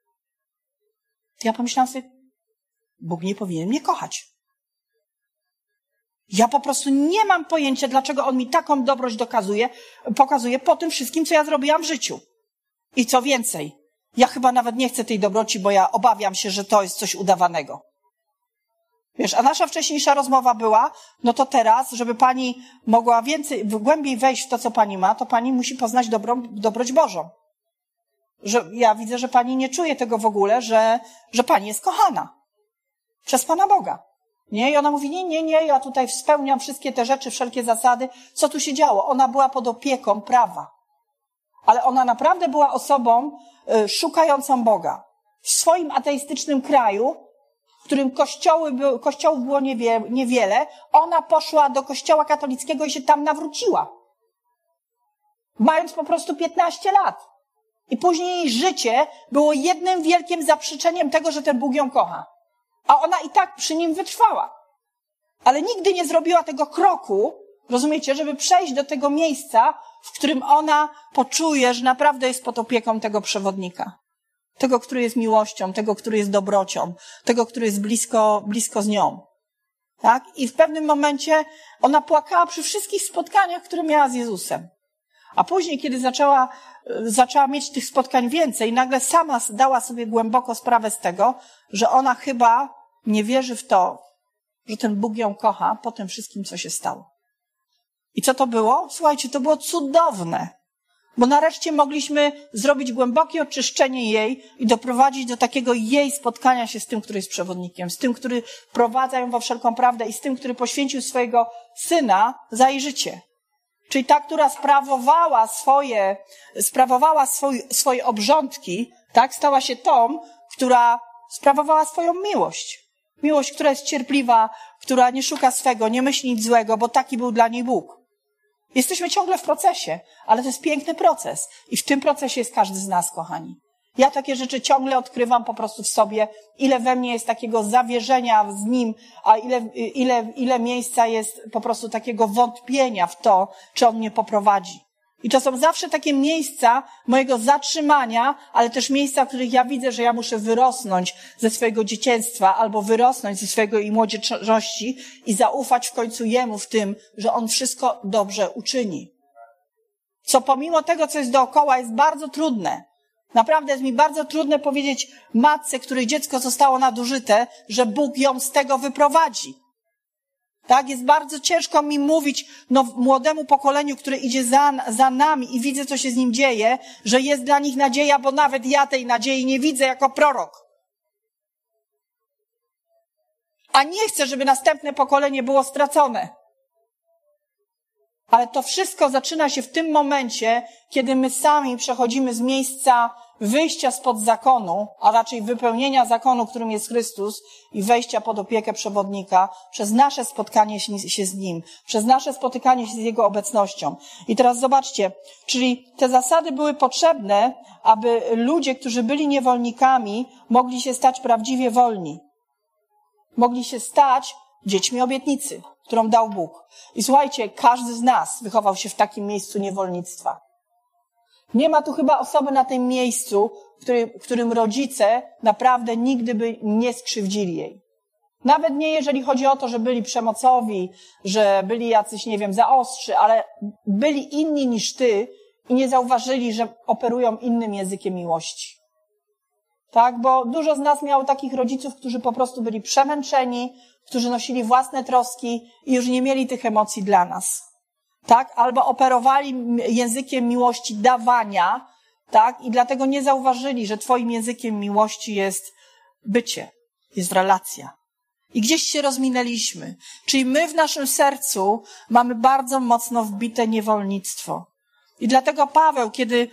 ja pomyślałam sobie, Bóg nie powinien mnie kochać. Ja po prostu nie mam pojęcia, dlaczego On mi taką dobroć pokazuje po tym wszystkim, co ja zrobiłam w życiu. I co więcej, ja chyba nawet nie chcę tej dobroci, bo ja obawiam się, że to jest coś udawanego. Wiesz, a nasza wcześniejsza rozmowa była, no to teraz, żeby pani mogła głębiej wejść w to, co pani ma, to pani musi poznać dobroć Bożą. Ja widzę, że pani nie czuje tego w ogóle, że pani jest kochana przez Pana Boga. Nie? I ona mówi, nie, ja tutaj spełniam wszystkie te rzeczy, wszelkie zasady. Co tu się działo? Ona była pod opieką prawa. Ale ona naprawdę była osobą szukającą Boga. W swoim ateistycznym kraju, w którym kościołów było niewiele, ona poszła do kościoła katolickiego i się tam nawróciła. Mając po prostu 15 lat. I później jej życie było jednym wielkim zaprzeczeniem tego, że ten Bóg ją kocha. A ona i tak przy nim wytrwała. Ale nigdy nie zrobiła tego kroku, rozumiecie, żeby przejść do tego miejsca, w którym ona poczuje, że naprawdę jest pod opieką tego przewodnika. Tego, który jest miłością, tego, który jest dobrocią, tego, który jest blisko z nią. Tak? I w pewnym momencie ona płakała przy wszystkich spotkaniach, które miała z Jezusem. A później, kiedy zaczęła mieć tych spotkań więcej, nagle sama dała sobie głęboko sprawę z tego, że ona chyba nie wierzy w to, że ten Bóg ją kocha po tym wszystkim, co się stało. I co to było? Słuchajcie, to było cudowne, bo nareszcie mogliśmy zrobić głębokie oczyszczenie jej i doprowadzić do takiego jej spotkania się z tym, który jest przewodnikiem, z tym, który prowadza ją we wszelką prawdę i z tym, który poświęcił swojego Syna za jej życie. Czyli ta, która sprawowała swoje obrządki, tak, stała się tą, która sprawowała swoją miłość. Miłość, która jest cierpliwa, która nie szuka swego, nie myśli nic złego, bo taki był dla niej Bóg. Jesteśmy ciągle w procesie, ale to jest piękny proces. I w tym procesie jest każdy z nas, kochani. Ja takie rzeczy ciągle odkrywam po prostu w sobie, ile we mnie jest takiego zawierzenia z Nim, a ile miejsca jest po prostu takiego wątpienia w to, czy On mnie poprowadzi. I to są zawsze takie miejsca mojego zatrzymania, ale też miejsca, w których ja widzę, że ja muszę wyrosnąć ze swojego dzieciństwa albo wyrosnąć ze swojego i młodzieńczości i zaufać w końcu Jemu w tym, że On wszystko dobrze uczyni. Co pomimo tego, co jest dookoła, jest bardzo trudne. Naprawdę jest mi bardzo trudne powiedzieć matce, której dziecko zostało nadużyte, że Bóg ją z tego wyprowadzi. Tak, jest bardzo ciężko mi mówić młodemu pokoleniu, które idzie za nami i widzę, co się z nim dzieje, że jest dla nich nadzieja, bo nawet ja tej nadziei nie widzę jako prorok. A nie chcę, żeby następne pokolenie było stracone. Ale to wszystko zaczyna się w tym momencie, kiedy my sami przechodzimy z miejsca wyjścia spod zakonu, a raczej wypełnienia zakonu, którym jest Chrystus, i wejścia pod opiekę przewodnika przez nasze spotkanie się z Nim, przez nasze spotykanie się z Jego obecnością. I teraz zobaczcie, czyli te zasady były potrzebne, aby ludzie, którzy byli niewolnikami, mogli się stać prawdziwie wolni. Mogli się stać dziećmi obietnicy, którą dał Bóg. I słuchajcie, każdy z nas wychował się w takim miejscu niewolnictwa. Nie ma tu chyba osoby na tym miejscu, w którym rodzice naprawdę nigdy by nie skrzywdzili jej. Nawet nie jeżeli chodzi o to, że byli przemocowi, że byli jacyś, nie wiem, zaostrzy, ale byli inni niż ty i nie zauważyli, że operują innym językiem miłości. Tak, bo dużo z nas miało takich rodziców, którzy po prostu byli przemęczeni, którzy nosili własne troski i już nie mieli tych emocji dla nas. Tak, albo operowali językiem miłości dawania, tak, i dlatego nie zauważyli, że twoim językiem miłości jest bycie, jest relacja. I gdzieś się rozminęliśmy. Czyli my w naszym sercu mamy bardzo mocno wbite niewolnictwo. I dlatego Paweł, kiedy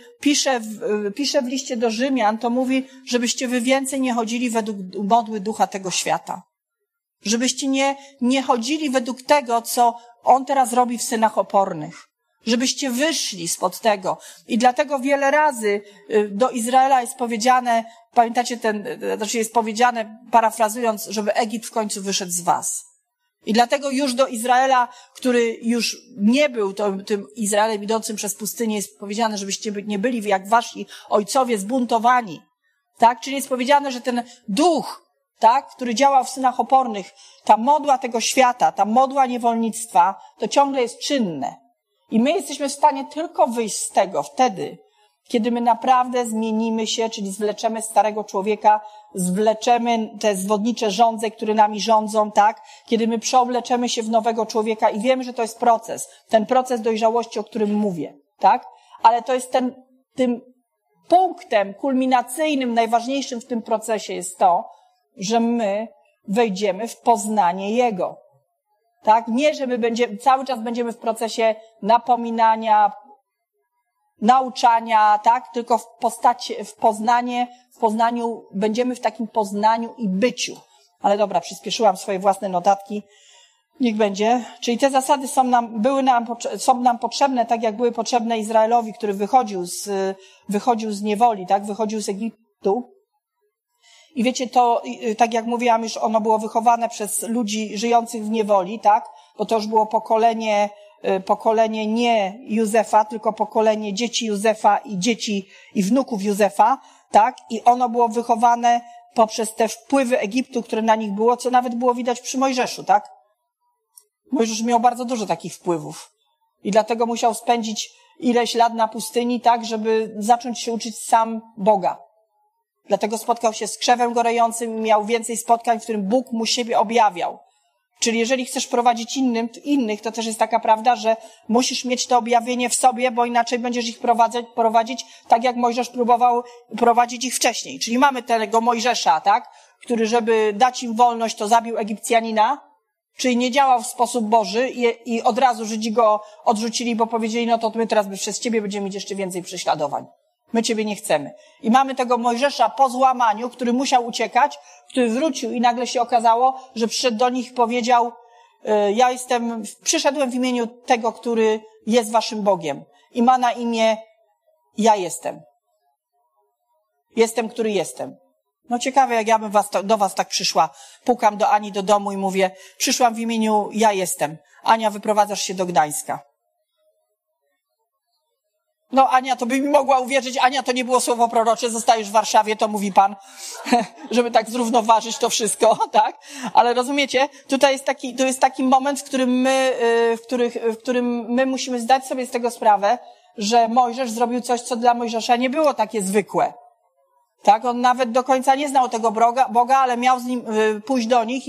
pisze w liście do Rzymian, to mówi, żebyście wy więcej nie chodzili według modły ducha tego świata. Żebyście nie chodzili według tego, co on teraz robi w synach opornych. Żebyście wyszli spod tego. I dlatego wiele razy do Izraela jest powiedziane, pamiętacie jest powiedziane, parafrazując, żeby Egipt w końcu wyszedł z was. I dlatego już do Izraela, który już nie był tym Izraelem idącym przez pustynię, jest powiedziane, żebyście nie byli jak wasi ojcowie zbuntowani. Tak? Czyli jest powiedziane, że ten duch, tak, który działał w synach opornych, ta modła tego świata, ta modła niewolnictwa, to ciągle jest czynne. I my jesteśmy w stanie tylko wyjść z tego wtedy, kiedy my naprawdę zmienimy się, czyli zwleczemy starego człowieka, zwleczemy te zwodnicze żądze, które nami rządzą, tak? Kiedy my przeobleczemy się w nowego człowieka i wiemy, że to jest proces, ten proces dojrzałości, o którym mówię, tak? Ale to jest tym punktem kulminacyjnym, najważniejszym w tym procesie jest to, że my wejdziemy w poznanie Jego. Tak? Nie, że my cały czas będziemy w procesie napominania, nauczania, tak? Tylko w poznaniu, będziemy w takim poznaniu i byciu. Ale dobra, przyspieszyłam swoje własne notatki. Niech będzie. Czyli te zasady są nam potrzebne, tak jak były potrzebne Izraelowi, który wychodził z niewoli, tak? Wychodził z Egiptu. I wiecie, to, tak jak mówiłam, już ono było wychowane przez ludzi żyjących w niewoli, tak? Bo to już było pokolenie nie Józefa, tylko pokolenie dzieci Józefa i dzieci i wnuków Józefa, tak? I ono było wychowane poprzez te wpływy Egiptu, które na nich było, co nawet było widać przy Mojżeszu, tak? Mojżesz miał bardzo dużo takich wpływów. I dlatego musiał spędzić ileś lat na pustyni, tak, żeby zacząć się uczyć sam Boga. Dlatego spotkał się z krzewem gorejącym i miał więcej spotkań, w którym Bóg mu siebie objawiał. Czyli jeżeli chcesz prowadzić innych, to też jest taka prawda, że musisz mieć to objawienie w sobie, bo inaczej będziesz ich prowadzić tak, jak Mojżesz próbował prowadzić ich wcześniej. Czyli mamy tego Mojżesza, tak, który, żeby dać im wolność, to zabił Egipcjanina, czyli nie działał w sposób Boży i od razu Żydzi go odrzucili, bo powiedzieli, no to my teraz przez ciebie będziemy mieć jeszcze więcej prześladowań. My ciebie nie chcemy. I mamy tego Mojżesza po złamaniu, który musiał uciekać, który wrócił i nagle się okazało, że przyszedł do nich i powiedział, przyszedłem w imieniu tego, który jest waszym Bogiem i ma na imię ja jestem. Jestem, który jestem. No ciekawe, jak ja bym do was tak przyszła. Pukam do Ani do domu i mówię, przyszłam w imieniu ja jestem. Ania, wyprowadzasz się do Gdańska. No Ania, to by mi mogła uwierzyć, Ania, to nie było słowo prorocze, zostajesz w Warszawie, to mówi Pan, żeby tak zrównoważyć to wszystko, tak? Ale rozumiecie, tutaj to jest taki moment, w którym my musimy zdać sobie z tego sprawę, że Mojżesz zrobił coś, co dla Mojżesza nie było takie zwykłe. Tak? On nawet do końca nie znał tego Boga, ale miał z nim pójść do nich i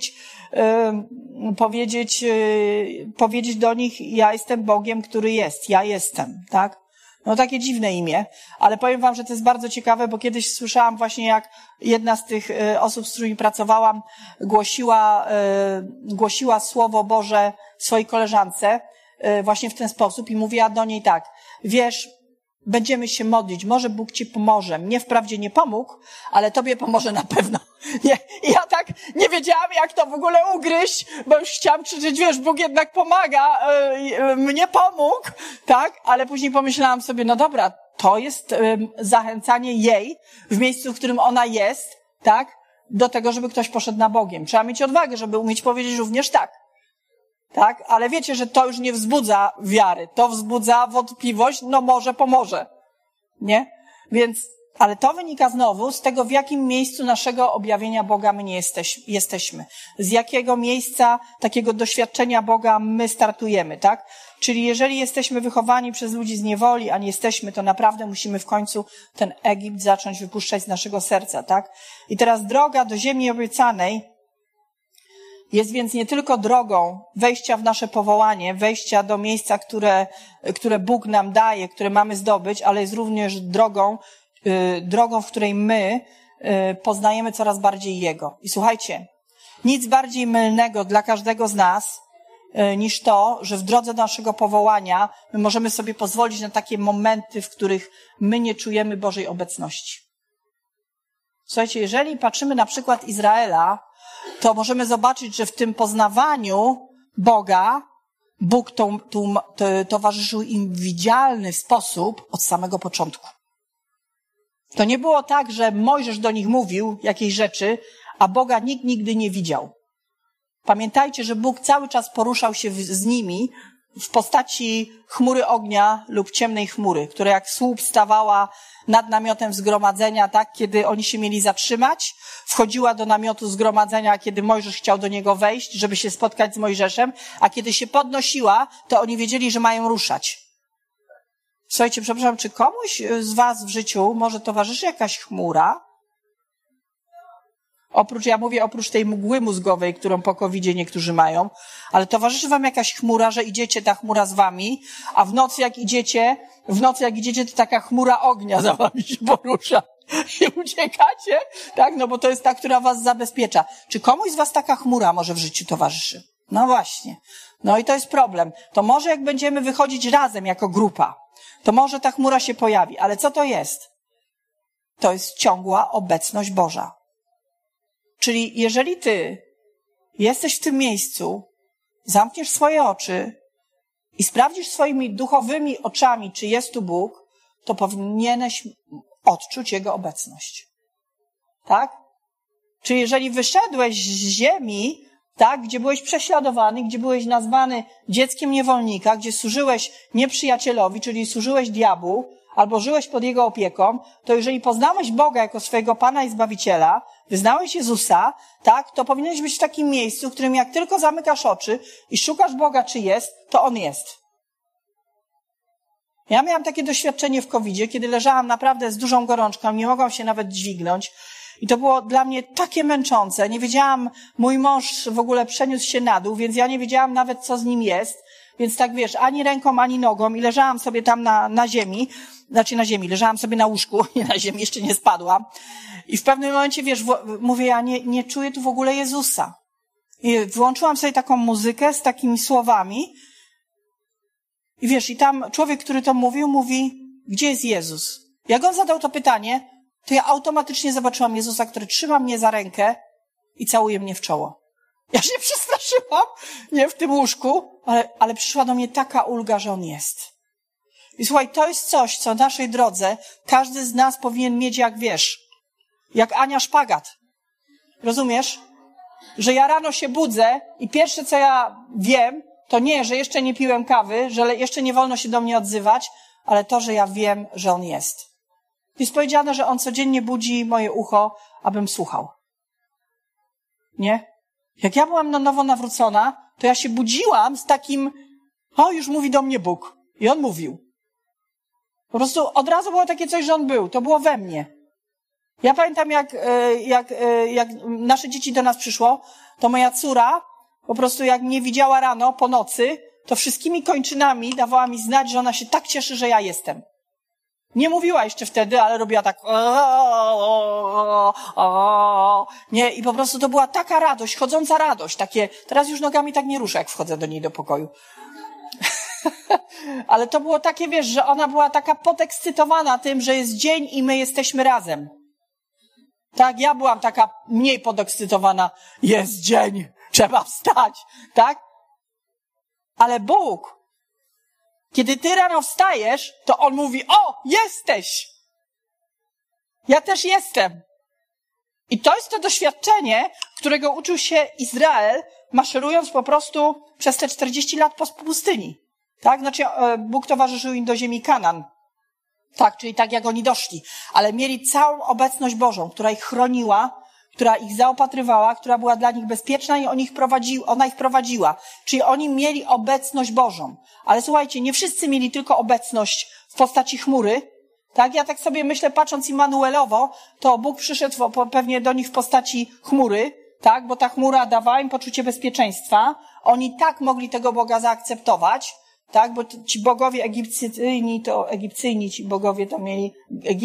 powiedzieć do nich, ja jestem Bogiem, który jest, ja jestem, tak? No takie dziwne imię, ale powiem wam, że to jest bardzo ciekawe, bo kiedyś słyszałam właśnie, jak jedna z tych osób, z którymi pracowałam, głosiła Słowo Boże swojej koleżance właśnie w ten sposób i mówiła do niej tak, wiesz, będziemy się modlić, może Bóg ci pomoże. Mnie wprawdzie nie pomógł, ale tobie pomoże na pewno. Nie. I ja tak nie wiedziałam, jak to w ogóle ugryźć, bo już chciałam krzyczeć, wiesz, Bóg jednak pomaga, mnie pomógł, tak? Ale później pomyślałam sobie, no dobra, to jest zachęcanie jej w miejscu, w którym ona jest, tak? Do tego, żeby ktoś poszedł na Bogiem. Trzeba mieć odwagę, żeby umieć powiedzieć również tak. Tak? Ale wiecie, że to już nie wzbudza wiary. To wzbudza wątpliwość, no może pomoże. Nie? Więc, ale to wynika znowu z tego, w jakim miejscu naszego objawienia Boga my nie jesteśmy. Z jakiego miejsca takiego doświadczenia Boga my startujemy, tak? Czyli jeżeli jesteśmy wychowani przez ludzi z niewoli, a nie jesteśmy, to naprawdę musimy w końcu ten Egipt zacząć wypuszczać z naszego serca, tak? I teraz droga do ziemi obiecanej jest więc nie tylko drogą wejścia w nasze powołanie, wejścia do miejsca, które Bóg nam daje, które mamy zdobyć, ale jest również drogą, w której my poznajemy coraz bardziej Jego. I słuchajcie, nic bardziej mylnego dla każdego z nas niż to, że w drodze naszego powołania my możemy sobie pozwolić na takie momenty, w których my nie czujemy Bożej obecności. Słuchajcie, jeżeli patrzymy na przykład Izraela, to możemy zobaczyć, że w tym poznawaniu Boga Bóg towarzyszył im w widzialny sposób od samego początku. To nie było tak, że Mojżesz do nich mówił jakieś rzeczy, a Boga nikt nigdy nie widział. Pamiętajcie, że Bóg cały czas poruszał się z nimi w postaci chmury ognia lub ciemnej chmury, która jak słup stawała nad namiotem zgromadzenia, tak, kiedy oni się mieli zatrzymać, wchodziła do namiotu zgromadzenia, kiedy Mojżesz chciał do niego wejść, żeby się spotkać z Mojżeszem, a kiedy się podnosiła, to oni wiedzieli, że mają ruszać. Słuchajcie, przepraszam, czy komuś z was w życiu może towarzyszy jakaś chmura? Oprócz tej mgły mózgowej, którą po COVID-zie niektórzy mają, ale towarzyszy wam jakaś chmura, że idziecie, ta chmura z wami, a w nocy jak idziecie, to taka chmura ognia za wami się porusza i uciekacie, tak? No bo to jest ta, która was zabezpiecza. Czy komuś z was taka chmura może w życiu towarzyszy? No właśnie. No i to jest problem. To może jak będziemy wychodzić razem jako grupa, to może ta chmura się pojawi. Ale co to jest? To jest ciągła obecność Boża. Czyli jeżeli ty jesteś w tym miejscu, zamkniesz swoje oczy i sprawdzisz swoimi duchowymi oczami, czy jest tu Bóg, to powinieneś odczuć Jego obecność. Tak? Czyli jeżeli wyszedłeś z ziemi, tak, gdzie byłeś prześladowany, gdzie byłeś nazwany dzieckiem niewolnika, gdzie służyłeś nieprzyjacielowi, czyli służyłeś diabłu, albo żyłeś pod jego opieką, to jeżeli poznałeś Boga jako swojego Pana i Zbawiciela, wyznałeś Jezusa, tak, to powinieneś być w takim miejscu, w którym jak tylko zamykasz oczy i szukasz Boga, czy jest, to On jest. Ja miałam takie doświadczenie w COVID-zie, kiedy leżałam naprawdę z dużą gorączką, nie mogłam się nawet dźwignąć. I to było dla mnie takie męczące. Nie wiedziałam, mój mąż w ogóle przeniósł się na dół, więc ja nie wiedziałam nawet, co z nim jest. Więc tak wiesz, ani ręką, ani nogą i leżałam sobie tam na ziemi, leżałam sobie na łóżku, nie na ziemi, jeszcze nie spadłam. I w pewnym momencie, wiesz, mówię, ja nie czuję tu w ogóle Jezusa. I włączyłam sobie taką muzykę z takimi słowami. I wiesz, i tam człowiek, który to mówił, mówi, gdzie jest Jezus? Jak on zadał to pytanie, to ja automatycznie zobaczyłam Jezusa, który trzyma mnie za rękę i całuje mnie w czoło. Ja się przestraszyłam, nie w tym łóżku, ale przyszła do mnie taka ulga, że On jest. I słuchaj, to jest coś, co w naszej drodze każdy z nas powinien mieć, jak wiesz, jak Ania szpagat. Rozumiesz? Że ja rano się budzę i pierwsze, co ja wiem, to nie, że jeszcze nie piłem kawy, że jeszcze nie wolno się do mnie odzywać, ale to, że ja wiem, że On jest. Jest powiedziane, że On codziennie budzi moje ucho, abym słuchał. Nie? Jak ja byłam na nowo nawrócona, to ja się budziłam z takim, już mówi do mnie Bóg. I On mówił. Po prostu od razu było takie coś, że On był. To było we mnie. Ja pamiętam, jak nasze dzieci do nas przyszło, to moja córa, po prostu jak mnie widziała rano, po nocy, to wszystkimi kończynami dawała mi znać, że ona się tak cieszy, że ja jestem. Nie mówiła jeszcze wtedy, ale robiła tak nie, i po prostu to była taka radość, chodząca radość, takie, teraz już nogami tak nie ruszę, jak wchodzę do niej do pokoju. Ale to było takie, wiesz, że ona była taka podekscytowana tym, że jest dzień i my jesteśmy razem. Tak, ja byłam taka mniej podekscytowana, jest dzień, trzeba wstać, tak? Ale Bóg, kiedy ty rano wstajesz, to On mówi, jesteś! Ja też jestem. I to jest to doświadczenie, którego uczył się Izrael, maszerując po prostu przez te 40 lat po pustyni. Tak? Znaczy, Bóg towarzyszył im do ziemi Kanan. Tak, czyli tak jak oni doszli. Ale mieli całą obecność Bożą, która ich chroniła, która ich zaopatrywała, która była dla nich bezpieczna i ona ich prowadziła. Czyli oni mieli obecność Bożą. Ale słuchajcie, nie wszyscy mieli tylko obecność w postaci chmury. Tak? Ja tak sobie myślę, patrząc Immanuelowo, to Bóg przyszedł pewnie do nich w postaci chmury, tak? Bo ta chmura dawała im poczucie bezpieczeństwa. Oni tak mogli tego Boga zaakceptować, tak? Bo ci bogowie egipcyjni, ci bogowie to mieli,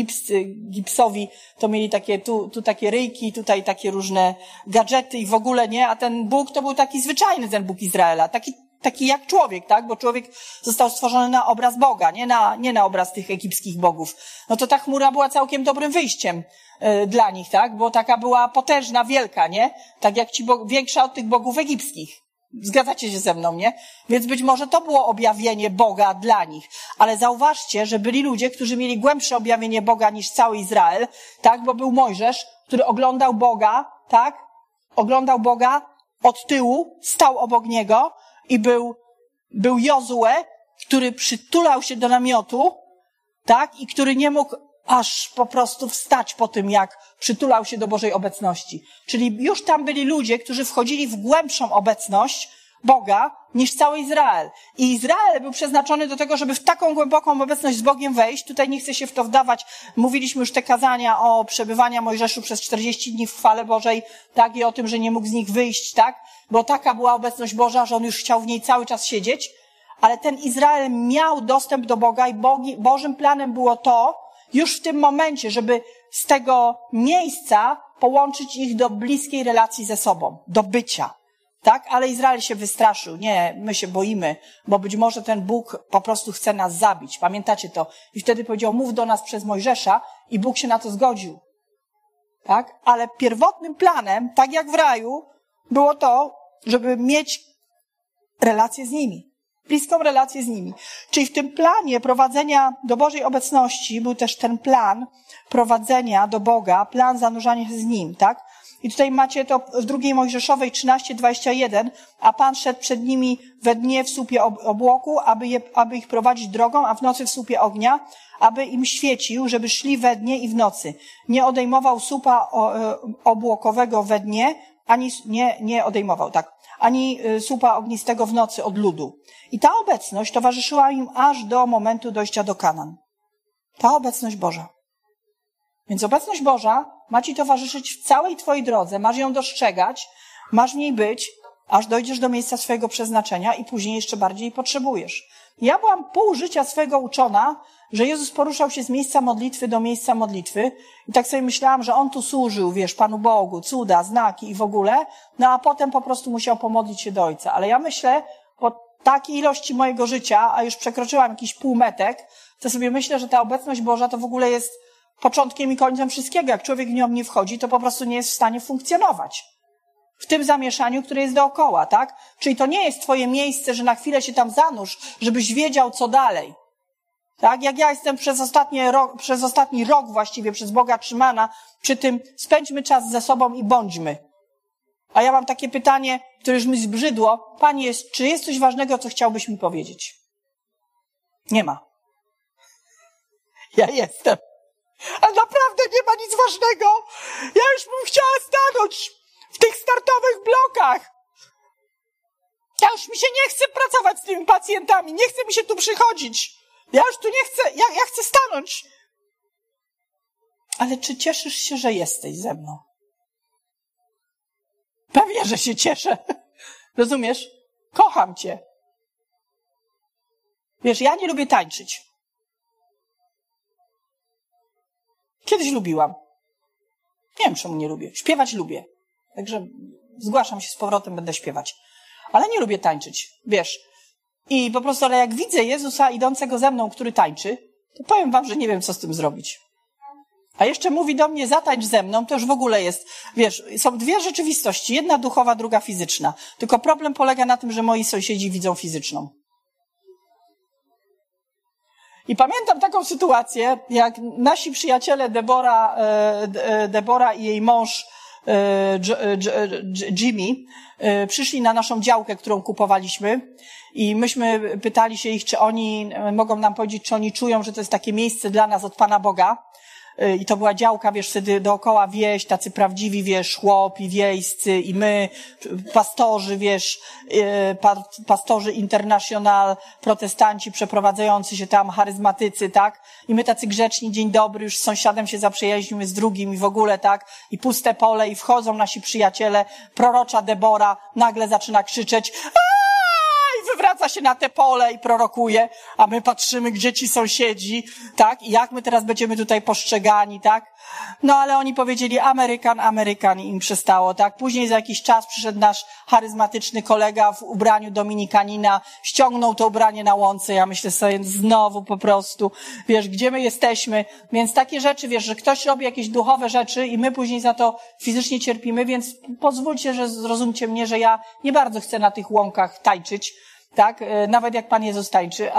gipsowi to mieli takie, tu takie ryjki, tutaj takie różne gadżety i w ogóle nie, a ten Bóg to był taki zwyczajny, ten Bóg Izraela, taki jak człowiek, tak? Bo człowiek został stworzony na obraz Boga, nie na obraz tych egipskich bogów. No to ta chmura była całkiem dobrym wyjściem dla nich, tak? Bo taka była potężna, wielka, nie? Tak jak większa od tych bogów egipskich. Zgadzacie się ze mną, nie? Więc być może to było objawienie Boga dla nich. Ale zauważcie, że byli ludzie, którzy mieli głębsze objawienie Boga niż cały Izrael, tak? Bo był Mojżesz, który oglądał Boga, tak? Oglądał Boga od tyłu, stał obok Niego i był Jozue, który przytulał się do namiotu, tak? I który nie mógł aż po prostu wstać po tym, jak przytulał się do Bożej obecności. Czyli już tam byli ludzie, którzy wchodzili w głębszą obecność Boga niż cały Izrael. I Izrael był przeznaczony do tego, żeby w taką głęboką obecność z Bogiem wejść. Tutaj nie chcę się w to wdawać. Mówiliśmy już te kazania o przebywaniu Mojżeszu przez 40 dni w chwale Bożej, tak? I o tym, że nie mógł z nich wyjść, tak? Bo taka była obecność Boża, że on już chciał w niej cały czas siedzieć. Ale ten Izrael miał dostęp do Boga i Bożym planem było to, już w tym momencie, żeby z tego miejsca połączyć ich do bliskiej relacji ze sobą, do bycia. Tak? Ale Izrael się wystraszył. Nie, my się boimy, bo być może ten Bóg po prostu chce nas zabić. Pamiętacie to? I wtedy powiedział, mów do nas przez Mojżesza i Bóg się na to zgodził. Tak? Ale pierwotnym planem, tak jak w raju, było to, żeby mieć relację z nimi. Bliską relację z nimi. Czyli w tym planie prowadzenia do Bożej obecności był też ten plan prowadzenia do Boga, plan zanurzania się z Nim, tak? I tutaj macie to w 2 Mojżeszowej 13:21, a Pan szedł przed nimi we dnie w słupie obłoku, aby ich prowadzić drogą, a w nocy w słupie ognia, aby im świecił, żeby szli we dnie i w nocy. Nie odejmował słupa obłokowego we dnie, ani słupa ognistego w nocy od ludu. I ta obecność towarzyszyła im aż do momentu dojścia do Kanan. Ta obecność Boża. Więc obecność Boża ma ci towarzyszyć w całej twojej drodze, masz ją dostrzegać, masz w niej być, aż dojdziesz do miejsca swojego przeznaczenia i później jeszcze bardziej jej potrzebujesz. Ja byłam pół życia swego uczona, że Jezus poruszał się z miejsca modlitwy do miejsca modlitwy i tak sobie myślałam, że On tu służył, Panu Bogu, cuda, znaki i w ogóle, no a potem po prostu musiał pomodlić się do Ojca. Ale ja myślę, po takiej ilości mojego życia, a już przekroczyłam jakiś półmetek, to sobie myślę, że ta obecność Boża to w ogóle jest początkiem i końcem wszystkiego. Jak człowiek w nią nie wchodzi, to po prostu nie jest w stanie funkcjonować. W tym zamieszaniu, które jest dookoła, tak? Czyli to nie jest twoje miejsce, że na chwilę się tam zanurz, żebyś wiedział, co dalej. Tak? Jak ja jestem przez ostatni rok właściwie przez Boga trzymana, przy tym spędźmy czas ze sobą i bądźmy. A ja mam takie pytanie, które już mi zbrzydło. Panie, czy jest coś ważnego, co chciałbyś mi powiedzieć? Nie ma. Ja jestem. Ale naprawdę nie ma nic ważnego. Ja już bym chciała stanąć w tych startowych blokach. Ja już mi się nie chce pracować z tymi pacjentami. Nie chce mi się tu przychodzić. Ja już tu nie chcę. Ja chcę stanąć. Ale czy cieszysz się, że jesteś ze mną? Pewnie, że się cieszę. Rozumiesz? Kocham cię. Ja nie lubię tańczyć. Kiedyś lubiłam. Nie wiem, czemu nie lubię. Śpiewać lubię. Także zgłaszam się z powrotem, będę śpiewać. Ale nie lubię tańczyć. I po prostu, ale jak widzę Jezusa idącego ze mną, który tańczy, to powiem wam, że nie wiem, co z tym zrobić. A jeszcze mówi do mnie, zatańcz ze mną, to już w ogóle jest, są dwie rzeczywistości. Jedna duchowa, druga fizyczna. Tylko problem polega na tym, że moi sąsiedzi widzą fizyczną. I pamiętam taką sytuację, jak nasi przyjaciele Debora i jej mąż Jimmy przyszli na naszą działkę, którą kupowaliśmy i myśmy pytali się ich, czy oni mogą nam powiedzieć, czy oni czują, że to jest takie miejsce dla nas od Pana Boga. I to była działka, wtedy dookoła wieś, tacy prawdziwi, chłopi wiejscy i my, pastorzy, pastorzy international, protestanci przeprowadzający się tam, charyzmatycy, tak? I my tacy grzeczni, dzień dobry, już z sąsiadem się zaprzyjaźnimy, z drugim i w ogóle, tak? I puste pole i wchodzą nasi przyjaciele, prorocza Debora nagle zaczyna krzyczeć, wywraca się na te pole i prorokuje, a my patrzymy, gdzie ci sąsiedzi, tak? I jak my teraz będziemy tutaj postrzegani, tak? No ale oni powiedzieli Amerykan i im przestało, tak? Później za jakiś czas przyszedł nasz charyzmatyczny kolega w ubraniu dominikanina, ściągnął to ubranie na łące, ja myślę sobie znowu po prostu, gdzie my jesteśmy? Więc takie rzeczy, że ktoś robi jakieś duchowe rzeczy i my później za to fizycznie cierpimy, więc pozwólcie, że zrozumcie mnie, że ja nie bardzo chcę na tych łąkach tańczyć, tak? Nawet jak Pan Jezus tańczy,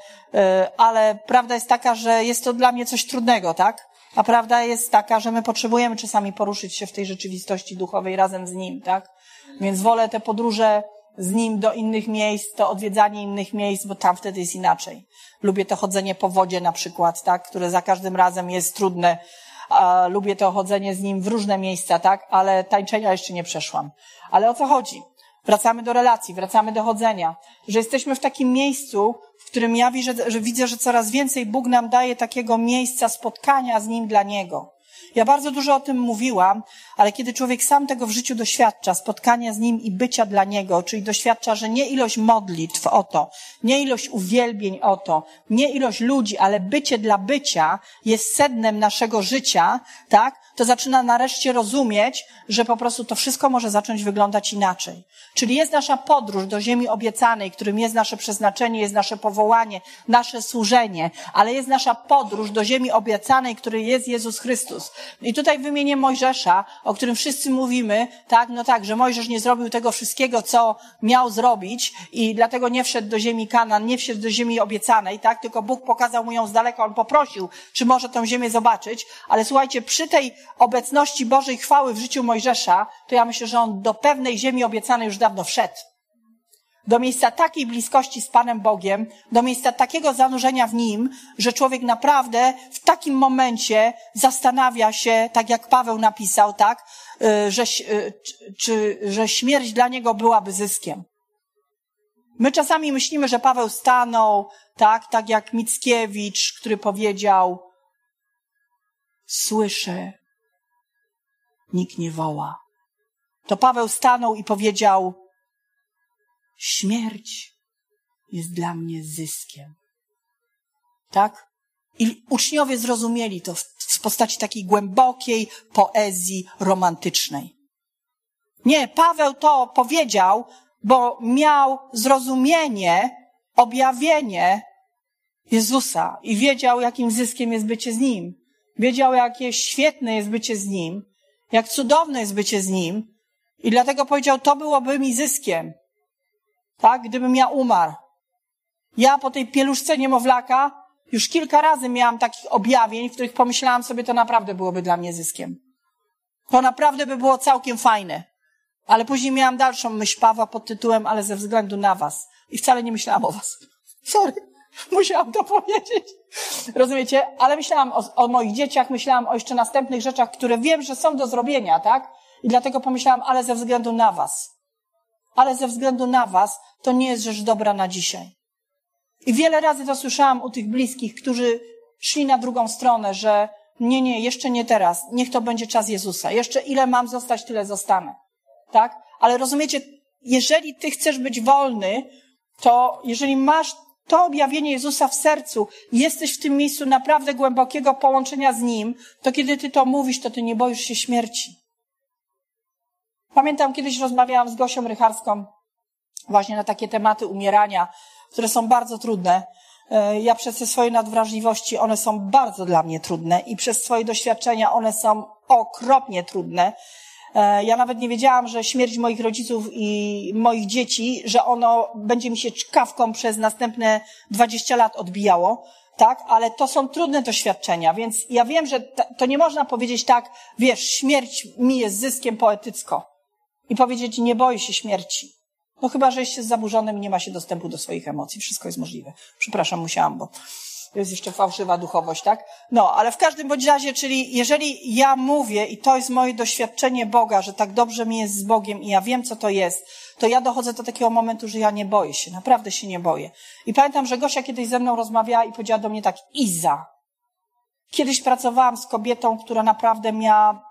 ale prawda jest taka, że jest to dla mnie coś trudnego, tak? A prawda jest taka, że my potrzebujemy czasami poruszyć się w tej rzeczywistości duchowej razem z Nim, tak? Więc wolę te podróże z Nim do innych miejsc, to odwiedzanie innych miejsc, bo tam wtedy jest inaczej. Lubię to chodzenie po wodzie na przykład, tak? Które za każdym razem jest trudne. Lubię to chodzenie z Nim w różne miejsca, tak? Ale tańczenia jeszcze nie przeszłam. Ale o co chodzi? Wracamy do relacji, wracamy do chodzenia. Że jesteśmy w takim miejscu, w którym ja widzę, że coraz więcej Bóg nam daje takiego miejsca spotkania z Nim dla Niego. Ja bardzo dużo o tym mówiłam, ale kiedy człowiek sam tego w życiu doświadcza, spotkania z Nim i bycia dla Niego, czyli doświadcza, że nie ilość modlitw o to, nie ilość uwielbień o to, nie ilość ludzi, ale bycie dla bycia jest sednem naszego życia, tak? To zaczyna nareszcie rozumieć, że po prostu to wszystko może zacząć wyglądać inaczej. Czyli jest nasza podróż do ziemi obiecanej, którym jest nasze przeznaczenie, jest nasze powołanie, nasze służenie, ale jest nasza podróż do ziemi obiecanej, który jest Jezus Chrystus. I tutaj wymienię Mojżesza, o którym wszyscy mówimy, tak, że Mojżesz nie zrobił tego wszystkiego, co miał zrobić i dlatego nie wszedł do ziemi Kanan, nie wszedł do ziemi obiecanej, tak, tylko Bóg pokazał mu ją z daleka, on poprosił, czy może tę ziemię zobaczyć, ale słuchajcie, przy tej obecności Bożej chwały w życiu Mojżesza, to ja myślę, że on do pewnej ziemi obiecanej już dawno wszedł. Do miejsca takiej bliskości z Panem Bogiem, do miejsca takiego zanurzenia w Nim, że człowiek naprawdę w takim momencie zastanawia się, tak jak Paweł napisał, tak, że śmierć dla niego byłaby zyskiem. My czasami myślimy, że Paweł stanął, tak jak Mickiewicz, który powiedział: słyszę, nikt nie woła. To Paweł stanął i powiedział: śmierć jest dla mnie zyskiem. Tak? I uczniowie zrozumieli to w postaci takiej głębokiej poezji romantycznej. Nie, Paweł to powiedział, bo miał zrozumienie, objawienie Jezusa i wiedział, jakim zyskiem jest bycie z Nim. Wiedział, jakie świetne jest bycie z Nim, jak cudowne jest bycie z Nim i dlatego powiedział: to byłoby mi zyskiem, tak, gdybym ja umarł. Ja po tej pieluszce niemowlaka już kilka razy miałam takich objawień, w których pomyślałam sobie, to naprawdę byłoby dla mnie zyskiem. To naprawdę by było całkiem fajne. Ale później miałam dalszą myśl Pawła pod tytułem: ale ze względu na was. I wcale nie myślałam o was. Sorry, musiałam to powiedzieć. Rozumiecie? Ale myślałam o moich dzieciach, myślałam o jeszcze następnych rzeczach, które wiem, że są do zrobienia, tak? I dlatego pomyślałam: ale ze względu na was. Ale ze względu na was to nie jest rzecz dobra na dzisiaj. I wiele razy to słyszałam u tych bliskich, którzy szli na drugą stronę, że nie, jeszcze nie teraz. Niech to będzie czas Jezusa. Jeszcze ile mam zostać, tyle zostanę. Tak? Ale rozumiecie, jeżeli ty chcesz być wolny, to jeżeli masz to objawienie Jezusa w sercu i jesteś w tym miejscu naprawdę głębokiego połączenia z Nim, to kiedy ty to mówisz, to ty nie boisz się śmierci. Pamiętam, kiedyś rozmawiałam z Gosią Rycharską właśnie na takie tematy umierania, które są bardzo trudne. Ja przez te swoje nadwrażliwości, one są bardzo dla mnie trudne i przez swoje doświadczenia one są okropnie trudne. Ja nawet nie wiedziałam, że śmierć moich rodziców i moich dzieci, że ono będzie mi się czkawką przez następne 20 lat odbijało, tak? Ale to są trudne doświadczenia, więc ja wiem, że to nie można powiedzieć tak: wiesz, śmierć mi jest zyskiem poetycko i powiedzieć: nie boję się śmierci. No chyba, że jesteś zaburzonym i nie ma się dostępu do swoich emocji. Wszystko jest możliwe. Przepraszam, musiałam, bo to jest jeszcze fałszywa duchowość, tak? No, ale w każdym bądź razie, czyli jeżeli ja mówię i to jest moje doświadczenie Boga, że tak dobrze mi jest z Bogiem i ja wiem, co to jest, to ja dochodzę do takiego momentu, że ja nie boję się. Naprawdę się nie boję. I pamiętam, że Gosia kiedyś ze mną rozmawiała i powiedziała do mnie tak: Iza, kiedyś pracowałam z kobietą, która naprawdę miała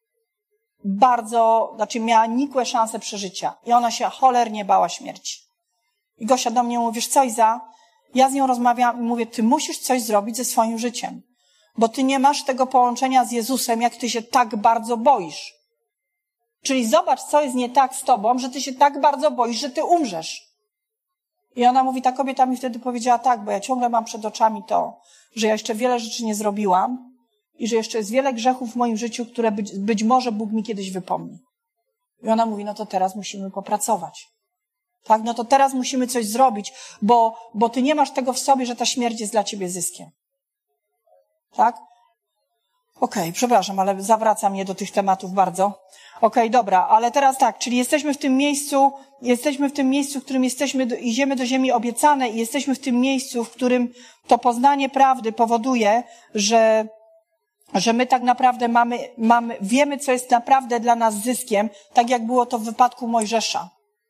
miała nikłe szanse przeżycia. I ona się cholernie bała śmierci. I Gosia do mnie mówi: wiesz co, Iza, ja z nią rozmawiam i mówię: ty musisz coś zrobić ze swoim życiem. Bo ty nie masz tego połączenia z Jezusem, jak ty się tak bardzo boisz. Czyli zobacz, co jest nie tak z tobą, że ty się tak bardzo boisz, że ty umrzesz. I ona mówi, ta kobieta mi wtedy powiedziała: tak, bo ja ciągle mam przed oczami to, że ja jeszcze wiele rzeczy nie zrobiłam i że jeszcze jest wiele grzechów w moim życiu, które być może Bóg mi kiedyś wypomni. I ona mówi: no to teraz musimy popracować. Tak, no to teraz musimy coś zrobić, bo ty nie masz tego w sobie, że ta śmierć jest dla ciebie zyskiem. Tak? Okej, przepraszam, ale zawracam je do tych tematów bardzo. Okej, dobra, ale teraz tak, czyli jesteśmy w tym miejscu, w którym idziemy do ziemi obiecanej i jesteśmy w tym miejscu, w którym to poznanie prawdy powoduje, że my tak naprawdę wiemy, co jest naprawdę dla nas zyskiem, tak jak było to w wypadku Mojżesza.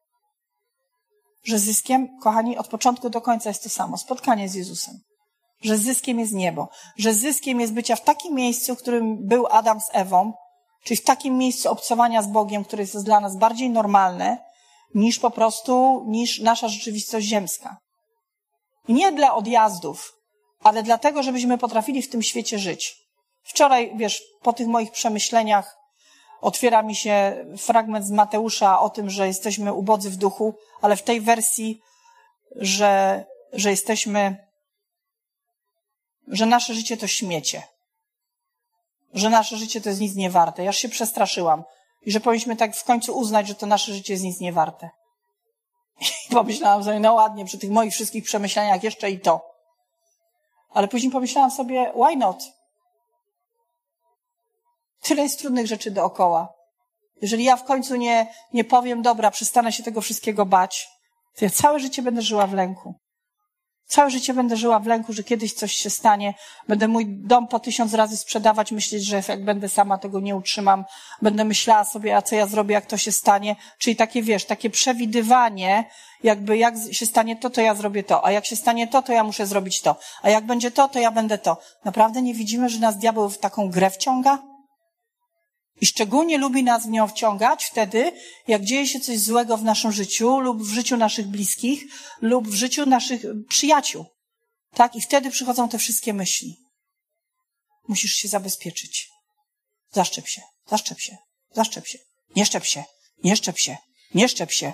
Że zyskiem, kochani, od początku do końca jest to samo. Spotkanie z Jezusem. Że zyskiem jest niebo. Że zyskiem jest bycia w takim miejscu, w którym był Adam z Ewą, czyli w takim miejscu obcowania z Bogiem, które jest dla nas bardziej normalne, niż nasza rzeczywistość ziemska. I nie dla odjazdów, ale dlatego, żebyśmy potrafili w tym świecie żyć. Wczoraj, po tych moich przemyśleniach otwiera mi się fragment z Mateusza o tym, że jesteśmy ubodzy w duchu, ale w tej wersji, że nasze życie to śmiecie. Że nasze życie to jest nic nie warte. Ja już się przestraszyłam. I że powinniśmy tak w końcu uznać, że to nasze życie jest nic nie warte. I pomyślałam sobie: no ładnie, przy tych moich wszystkich przemyśleniach jeszcze i to. Ale później pomyślałam sobie: why not? Tyle jest trudnych rzeczy dookoła. Jeżeli ja w końcu nie powiem, dobra, przestanę się tego wszystkiego bać, to ja całe życie będę żyła w lęku. Całe życie będę żyła w lęku, że kiedyś coś się stanie. Będę mój dom po 1000 razy sprzedawać, myśleć, że jak będę sama, tego nie utrzymam. Będę myślała sobie, a co ja zrobię, jak to się stanie. Czyli takie, takie przewidywanie, jakby jak się stanie to ja zrobię to. A jak się stanie to ja muszę zrobić to. A jak będzie to ja będę to. Naprawdę nie widzimy, że nas diabeł w taką grę wciąga? I szczególnie lubi nas w nią wciągać wtedy, jak dzieje się coś złego w naszym życiu lub w życiu naszych bliskich lub w życiu naszych przyjaciół. Tak? I wtedy przychodzą te wszystkie myśli. Musisz się zabezpieczyć. Zaszczep się, zaszczep się, zaszczep się. Nie szczep się, nie szczep się, nie szczep się.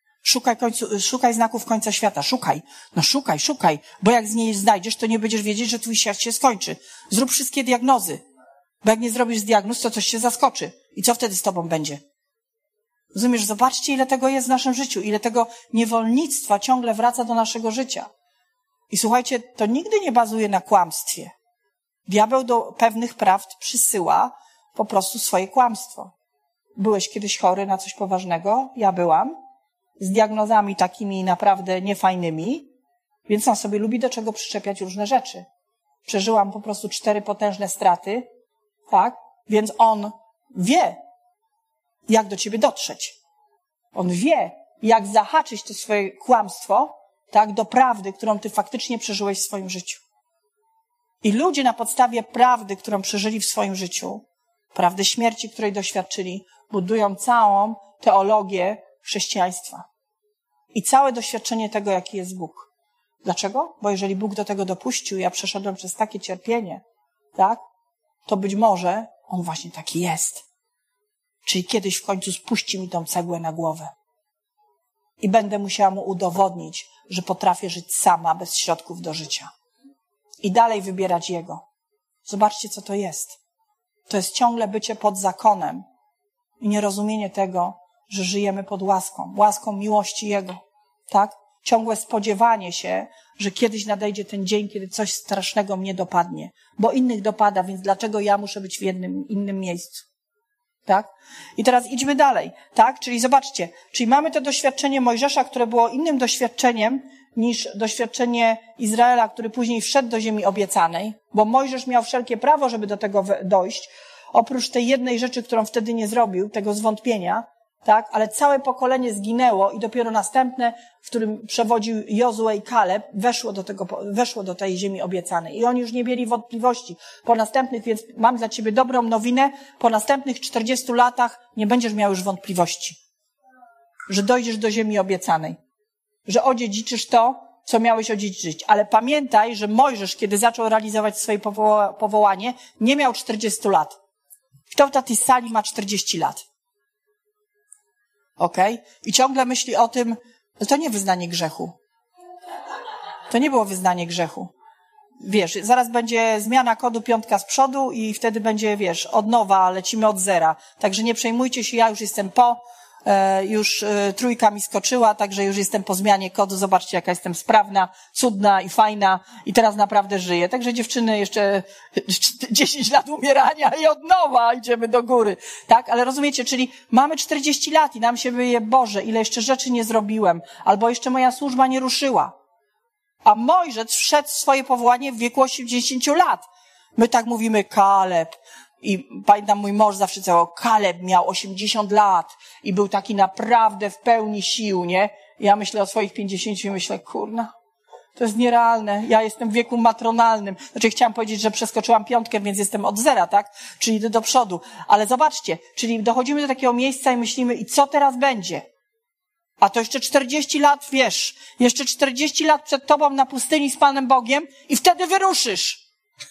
Szukaj znaków końca świata, szukaj. No szukaj, bo jak z niej znajdziesz, to nie będziesz wiedzieć, że twój świat się skończy. Zrób wszystkie diagnozy. Bo jak nie zrobisz diagnoz, to coś się zaskoczy. I co wtedy z tobą będzie? Rozumiesz? Zobaczcie, ile tego jest w naszym życiu. Ile tego niewolnictwa ciągle wraca do naszego życia. I słuchajcie, to nigdy nie bazuje na kłamstwie. Diabeł do pewnych prawd przysyła po prostu swoje kłamstwo. Byłeś kiedyś chory na coś poważnego? Ja byłam. Z diagnozami takimi naprawdę niefajnymi. Więc on sobie lubi do czego przyczepiać różne rzeczy. Przeżyłam po prostu 4 potężne straty. Tak? Więc on wie, jak do ciebie dotrzeć. On wie, jak zahaczyć to swoje kłamstwo, tak, do prawdy, którą ty faktycznie przeżyłeś w swoim życiu. I ludzie na podstawie prawdy, którą przeżyli w swoim życiu, prawdy śmierci, której doświadczyli, budują całą teologię chrześcijaństwa. I całe doświadczenie tego, jaki jest Bóg. Dlaczego? Bo jeżeli Bóg do tego dopuścił, ja przeszedłem przez takie cierpienie, tak, to być może on właśnie taki jest. Czyli kiedyś w końcu spuści mi tą cegłę na głowę. I będę musiała mu udowodnić, że potrafię żyć sama, bez środków do życia. I dalej wybierać Jego. Zobaczcie, co to jest. To jest ciągle bycie pod zakonem i nierozumienie tego, że żyjemy pod łaską miłości Jego. Tak? Ciągłe spodziewanie się, że kiedyś nadejdzie ten dzień, kiedy coś strasznego mnie dopadnie. Bo innych dopada, więc dlaczego ja muszę być w innym miejscu? Tak? I teraz idźmy dalej. Tak? Czyli zobaczcie, czyli mamy to doświadczenie Mojżesza, które było innym doświadczeniem niż doświadczenie Izraela, który później wszedł do ziemi obiecanej, bo Mojżesz miał wszelkie prawo, żeby do tego dojść, oprócz tej jednej rzeczy, którą wtedy nie zrobił, tego zwątpienia, tak? Ale całe pokolenie zginęło i dopiero następne, w którym przewodził Jozue i Kaleb, weszło do tej ziemi obiecanej. I oni już nie mieli wątpliwości. Po następnych, więc mam dla ciebie dobrą nowinę, po następnych 40 latach nie będziesz miał już wątpliwości, że dojdziesz do ziemi obiecanej, że odziedziczysz to, co miałeś odziedziczyć. Ale pamiętaj, że Mojżesz, kiedy zaczął realizować swoje powołanie, nie miał 40 lat. Kto w tej sali ma 40 lat? Okej? I ciągle myśli o tym, że to nie wyznanie grzechu. To nie było wyznanie grzechu. Wiesz, zaraz będzie zmiana kodu 5 z przodu i wtedy będzie, wiesz, od nowa, lecimy od zera. Także nie przejmujcie się, ja już jestem już 3 mi skoczyła, także już jestem po zmianie kodu. Zobaczcie, jaka jestem sprawna, cudna i fajna i teraz naprawdę żyję. Także dziewczyny, jeszcze 10 lat umierania i od nowa idziemy do góry. Tak? Ale rozumiecie, czyli mamy 40 lat i nam się wyje, Boże, ile jeszcze rzeczy nie zrobiłem, albo jeszcze moja służba nie ruszyła. A Mojżesz wszedł w swoje powołanie w wieku 80 lat. My tak mówimy, Kaleb. I pamiętam, mój mąż zawsze cało, Kaleb miał 80 lat i był taki naprawdę w pełni sił, nie? Ja myślę o swoich 50 i myślę, kurna, to jest nierealne. Ja jestem w wieku matronalnym. Znaczy chciałam powiedzieć, że przeskoczyłam 5, więc jestem od zera, tak? Czyli idę do przodu. Ale zobaczcie, czyli dochodzimy do takiego miejsca i myślimy, i co teraz będzie? A to jeszcze 40 lat, wiesz, jeszcze 40 lat przed tobą na pustyni z Panem Bogiem i wtedy wyruszysz.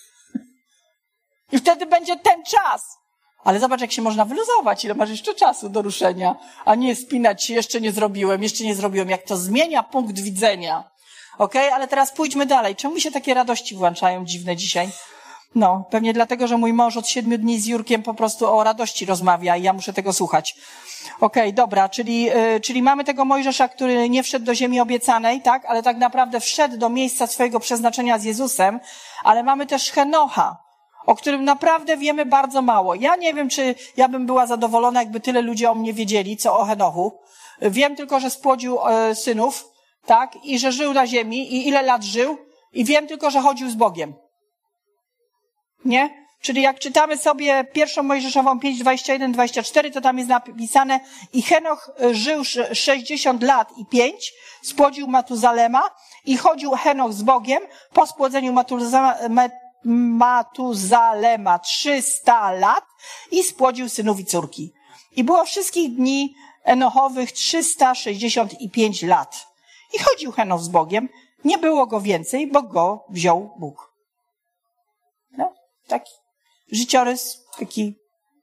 I wtedy będzie ten czas. Ale zobacz, jak się można wyluzować, ile masz jeszcze czasu do ruszenia, a nie spinać się, jeszcze nie zrobiłem, jak to zmienia punkt widzenia. Okej? Ale teraz pójdźmy dalej. Czemu mi się takie radości włączają dziwne dzisiaj? No, pewnie dlatego, że mój mąż od 7 dni z Jurkiem po prostu o radości rozmawia i ja muszę tego słuchać. Okej, dobra, czyli mamy tego Mojżesza, który nie wszedł do ziemi obiecanej, tak? Ale tak naprawdę wszedł do miejsca swojego przeznaczenia z Jezusem, ale mamy też Henocha. o którym naprawdę wiemy bardzo mało. Ja nie wiem, czy ja bym była zadowolona, jakby tyle ludzi o mnie wiedzieli, co o Henochu. Wiem tylko, że spłodził synów, tak, i że żył na ziemi i ile lat żył, i wiem tylko, że chodził z Bogiem. Nie? Czyli jak czytamy sobie 1 Mojżeszową 5, 21, 24, to tam jest napisane: i Henoch żył 60 lat i 5, spłodził Matuzalema i chodził Henoch z Bogiem po spłodzeniu Matuzalema 300 lat i spłodził synów i córki. I było wszystkich dni Enochowych 365 lat. I chodził Henoch z Bogiem, nie było go więcej, bo go wziął Bóg. No, taki życiorys, taki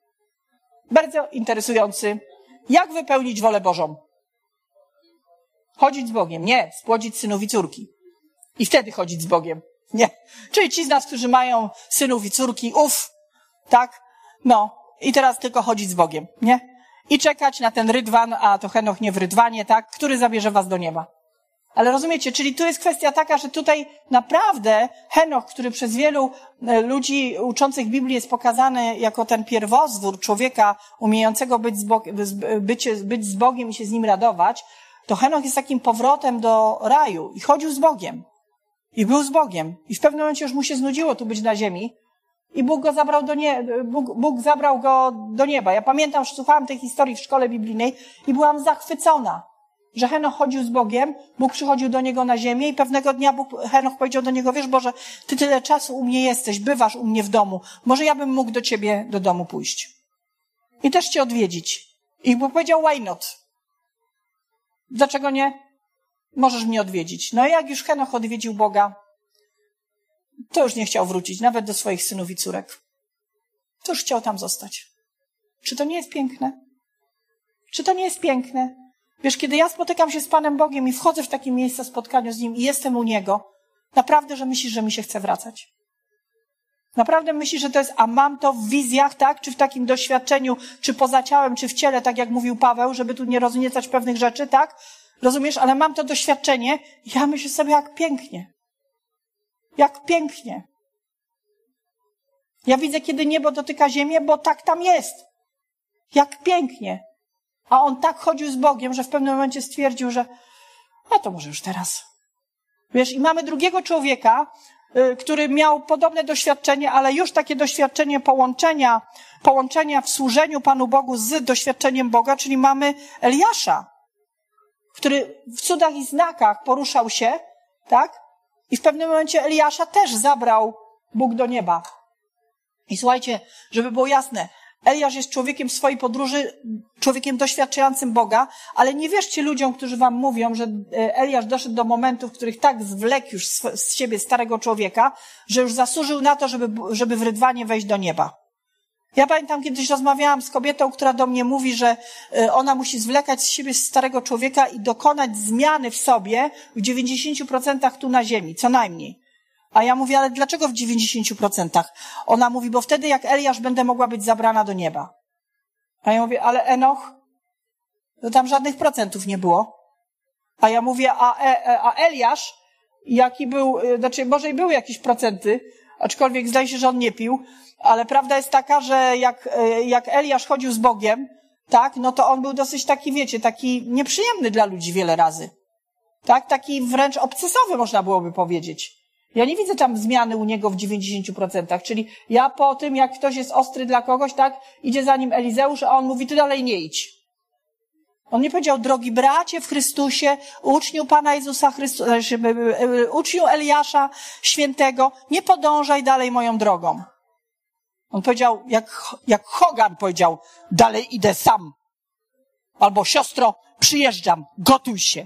bardzo interesujący. Jak wypełnić wolę Bożą? Chodzić z Bogiem. Nie, spłodzić synów i córki. I wtedy chodzić z Bogiem. Nie. Czyli ci z nas, którzy mają synów i córki, tak? No. I teraz tylko chodzić z Bogiem, nie? I czekać na ten rydwan, a to Henoch nie w rydwanie, tak? Który zabierze was do nieba. Ale rozumiecie, czyli tu jest kwestia taka, że tutaj naprawdę Henoch, który przez wielu ludzi uczących Biblii jest pokazany jako ten pierwowzór człowieka umiejącego być z Bogiem i się z Nim radować, to Henoch jest takim powrotem do raju i chodził z Bogiem. I był z Bogiem. I w pewnym momencie już mu się znudziło tu być na ziemi i Bóg zabrał go do nieba. Ja pamiętam, że słuchałam tej historii w szkole biblijnej i byłam zachwycona, że Henoch chodził z Bogiem, Bóg przychodził do niego na ziemię i pewnego dnia Henoch powiedział do niego: wiesz Boże, Ty tyle czasu u mnie jesteś, bywasz u mnie w domu, może ja bym mógł do Ciebie do domu pójść i też Cię odwiedzić. I Bóg powiedział: why not? Dlaczego nie? Możesz mnie odwiedzić. No i jak już Henoch odwiedził Boga, to już nie chciał wrócić, nawet do swoich synów i córek. To już chciał tam zostać. Czy to nie jest piękne? Czy to nie jest piękne? Wiesz, kiedy ja spotykam się z Panem Bogiem i wchodzę w takie miejsce spotkania z Nim i jestem u Niego, naprawdę, że myślisz, że mi się chce wracać. Naprawdę myślisz, że to jest, a mam to w wizjach, tak? Czy w takim doświadczeniu, czy poza ciałem, czy w ciele, tak jak mówił Paweł, żeby tu nie rozniecać pewnych rzeczy, tak? Rozumiesz? Ale mam to doświadczenie i ja myślę sobie, jak pięknie. Jak pięknie. Ja widzę, kiedy niebo dotyka ziemię, bo tak tam jest. Jak pięknie. A on tak chodził z Bogiem, że w pewnym momencie stwierdził, że a to może już teraz. Wiesz, i mamy drugiego człowieka, który miał podobne doświadczenie, ale już takie doświadczenie połączenia w służeniu Panu Bogu z doświadczeniem Boga, czyli mamy Eliasza, który w cudach i znakach poruszał się, tak? I w pewnym momencie Eliasza też zabrał Bóg do nieba. I słuchajcie, żeby było jasne, Eliasz jest człowiekiem w swojej podróży, człowiekiem doświadczającym Boga, ale nie wierzcie ludziom, którzy wam mówią, że Eliasz doszedł do momentów, w których tak zwlekł już z siebie starego człowieka, że już zasłużył na to, żeby w rydwanie wejść do nieba. Ja pamiętam, kiedyś rozmawiałam z kobietą, która do mnie mówi, że ona musi zwlekać z siebie starego człowieka i dokonać zmiany w sobie w 90% tu na ziemi, co najmniej. A ja mówię, ale dlaczego w 90%? Ona mówi, bo wtedy jak Eliasz będę mogła być zabrana do nieba. A ja mówię, ale Enoch, to tam żadnych procentów nie było. A ja mówię, a Eliasz, jaki był, znaczy może i były jakieś procenty, aczkolwiek zdaje się, że on nie pił, ale prawda jest taka, że jak Eliasz chodził z Bogiem, tak, no to on był dosyć taki, wiecie, taki nieprzyjemny dla ludzi wiele razy. Tak, taki wręcz obcesowy można byłoby powiedzieć. Ja nie widzę tam zmiany u niego w 90%, czyli ja po tym, jak ktoś jest ostry dla kogoś, tak, idzie za nim Elizeusz, a on mówi, ty dalej nie idź. On nie powiedział, drogi bracie w Chrystusie, uczniu Pana Jezusa Chrystusa, uczniu Eliasza Świętego, nie podążaj dalej moją drogą. On powiedział, jak Hogan powiedział, dalej idę sam. Albo siostro, przyjeżdżam, gotuj się.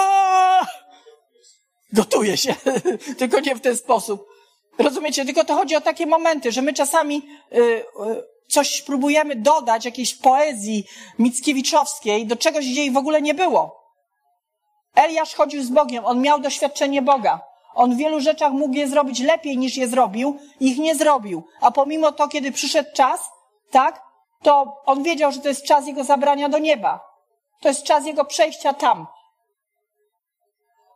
Gotuję się, tylko nie w ten sposób. Rozumiecie? Tylko to chodzi o takie momenty, że my czasami coś próbujemy dodać, jakiejś poezji mickiewiczowskiej do czegoś, gdzie jej w ogóle nie było. Eliasz chodził z Bogiem, on miał doświadczenie Boga. On w wielu rzeczach mógł je zrobić lepiej niż je zrobił, ich nie zrobił. A pomimo to, kiedy przyszedł czas, tak, to on wiedział, że to jest czas jego zabrania do nieba. To jest czas jego przejścia tam.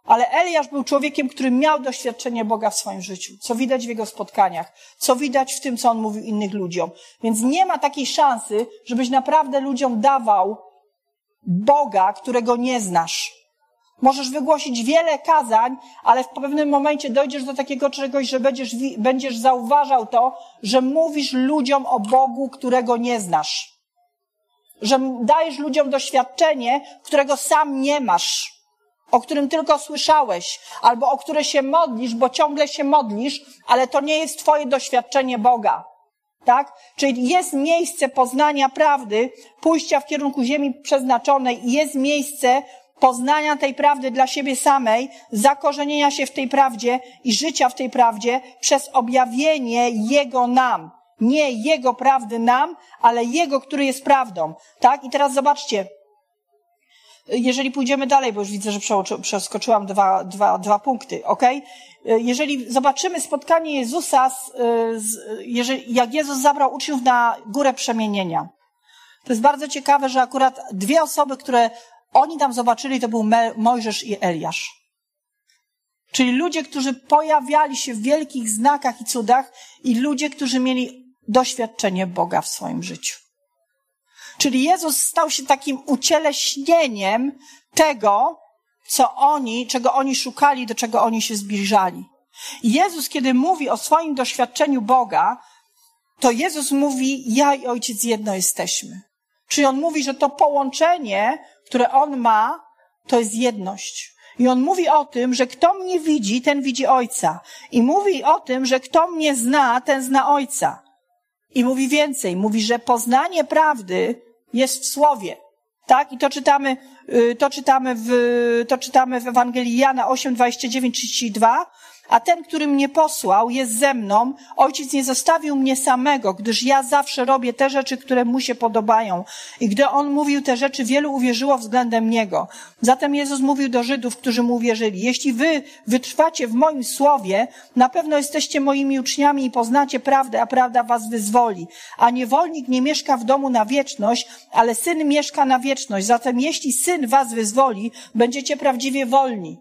Ale Eliasz był człowiekiem, który miał doświadczenie Boga w swoim życiu, co widać w jego spotkaniach, co widać w tym, co on mówił innych ludziom. Więc nie ma takiej szansy, żebyś naprawdę ludziom dawał Boga, którego nie znasz. Możesz wygłosić wiele kazań, ale w pewnym momencie dojdziesz do takiego czegoś, że będziesz zauważał to, że mówisz ludziom o Bogu, którego nie znasz. Że dajesz ludziom doświadczenie, którego sam nie masz, o którym tylko słyszałeś, albo o które się modlisz, bo ciągle się modlisz, ale to nie jest twoje doświadczenie Boga. Tak? Czyli jest miejsce poznania prawdy, pójścia w kierunku ziemi przeznaczonej i jest miejsce poznania tej prawdy dla siebie samej, zakorzenienia się w tej prawdzie i życia w tej prawdzie przez objawienie Jego nam. Nie Jego prawdy nam, ale Jego, który jest prawdą. Tak? I teraz zobaczcie, jeżeli pójdziemy dalej, bo już widzę, że przeskoczyłam dwa punkty, okej? Jeżeli zobaczymy spotkanie Jezusa, jak Jezus zabrał uczniów na górę przemienienia, to jest bardzo ciekawe, że akurat dwie osoby, które oni tam zobaczyli, to był Mojżesz i Eliasz. Czyli ludzie, którzy pojawiali się w wielkich znakach i cudach i ludzie, którzy mieli doświadczenie Boga w swoim życiu. Czyli Jezus stał się takim ucieleśnieniem tego, czego oni szukali, do czego oni się zbliżali. I Jezus, kiedy mówi o swoim doświadczeniu Boga, to Jezus mówi, ja i Ojciec jedno jesteśmy. Czyli On mówi, że to połączenie, które On ma, to jest jedność. I On mówi o tym, że kto mnie widzi, ten widzi Ojca. I mówi o tym, że kto mnie zna, ten zna Ojca. I mówi więcej. Mówi, że poznanie prawdy jest w Słowie. Tak? I to czytamy w Ewangelii Jana 8, 29, 32. A ten, który mnie posłał, jest ze mną. Ojciec nie zostawił mnie samego, gdyż ja zawsze robię te rzeczy, które mu się podobają. I gdy on mówił te rzeczy, wielu uwierzyło względem niego. Zatem Jezus mówił do Żydów, którzy mu uwierzyli. Jeśli wy wytrwacie w moim słowie, na pewno jesteście moimi uczniami i poznacie prawdę, a prawda was wyzwoli. A niewolnik nie mieszka w domu na wieczność, ale Syn mieszka na wieczność. Zatem jeśli Syn was wyzwoli, będziecie prawdziwie wolni.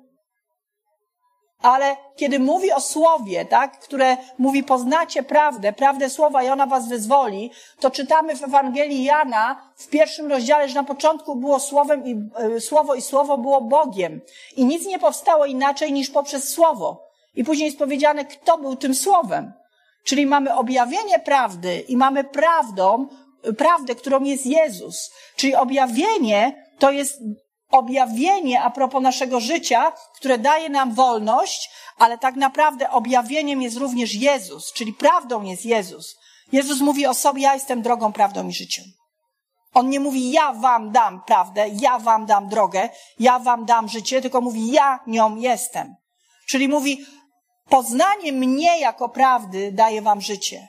Ale kiedy mówi o słowie, tak, które mówi poznacie prawdę słowa i ona was wyzwoli, to czytamy w Ewangelii Jana w 1 rozdziale, że na początku było słowem i słowo było Bogiem. I nic nie powstało inaczej niż poprzez słowo. I później jest powiedziane, kto był tym słowem. Czyli mamy objawienie prawdy i mamy prawdę, którą jest Jezus. Czyli objawienie to jest objawienie a propos naszego życia, które daje nam wolność, ale tak naprawdę objawieniem jest również Jezus, czyli prawdą jest Jezus. Jezus mówi o sobie, ja jestem drogą, prawdą i życiem. On nie mówi, ja wam dam prawdę, ja wam dam drogę, ja wam dam życie, tylko mówi, ja nią jestem. Czyli mówi, poznanie mnie jako prawdy daje wam życie.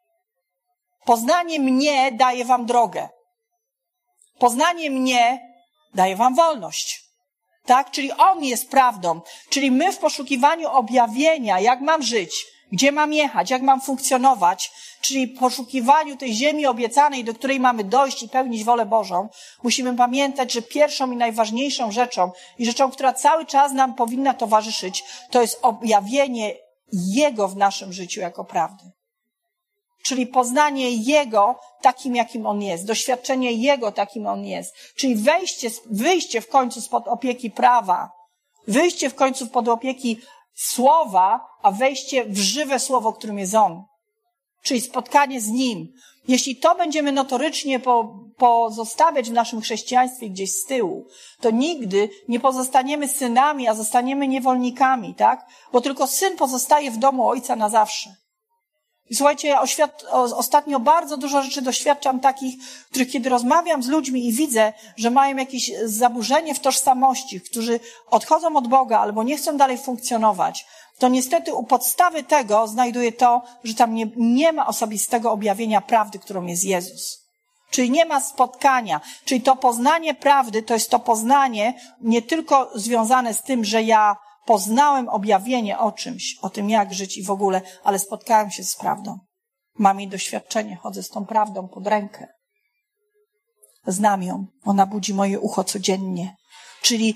Poznanie mnie daje wam drogę. Poznanie mnie daje wam wolność. Tak? Czyli On jest prawdą. Czyli my w poszukiwaniu objawienia, jak mam żyć, gdzie mam jechać, jak mam funkcjonować, czyli w poszukiwaniu tej ziemi obiecanej, do której mamy dojść i pełnić wolę Bożą, musimy pamiętać, że pierwszą i najważniejszą rzeczą i rzeczą, która cały czas nam powinna towarzyszyć, to jest objawienie Jego w naszym życiu jako prawdy. Czyli poznanie Jego takim, jakim On jest. Doświadczenie Jego takim On jest. Czyli wyjście w końcu spod opieki prawa. Wyjście w końcu spod opieki słowa, a wejście w żywe słowo, którym jest On. Czyli spotkanie z Nim. Jeśli to będziemy notorycznie pozostawiać w naszym chrześcijaństwie gdzieś z tyłu, to nigdy nie pozostaniemy synami, a zostaniemy niewolnikami, tak? Bo tylko syn pozostaje w domu ojca na zawsze. I słuchajcie, ja ostatnio bardzo dużo rzeczy doświadczam takich, których kiedy rozmawiam z ludźmi i widzę, że mają jakieś zaburzenie w tożsamości, którzy odchodzą od Boga albo nie chcą dalej funkcjonować, to niestety u podstawy tego znajduję to, że tam nie ma osobistego objawienia prawdy, którą jest Jezus. Czyli nie ma spotkania. Czyli to poznanie prawdy to jest to poznanie nie tylko związane z tym, że ja poznałem objawienie o czymś, o tym jak żyć i w ogóle, ale spotkałem się z prawdą. Mam jej doświadczenie, chodzę z tą prawdą pod rękę. Znam ją, ona budzi moje ucho codziennie. Czyli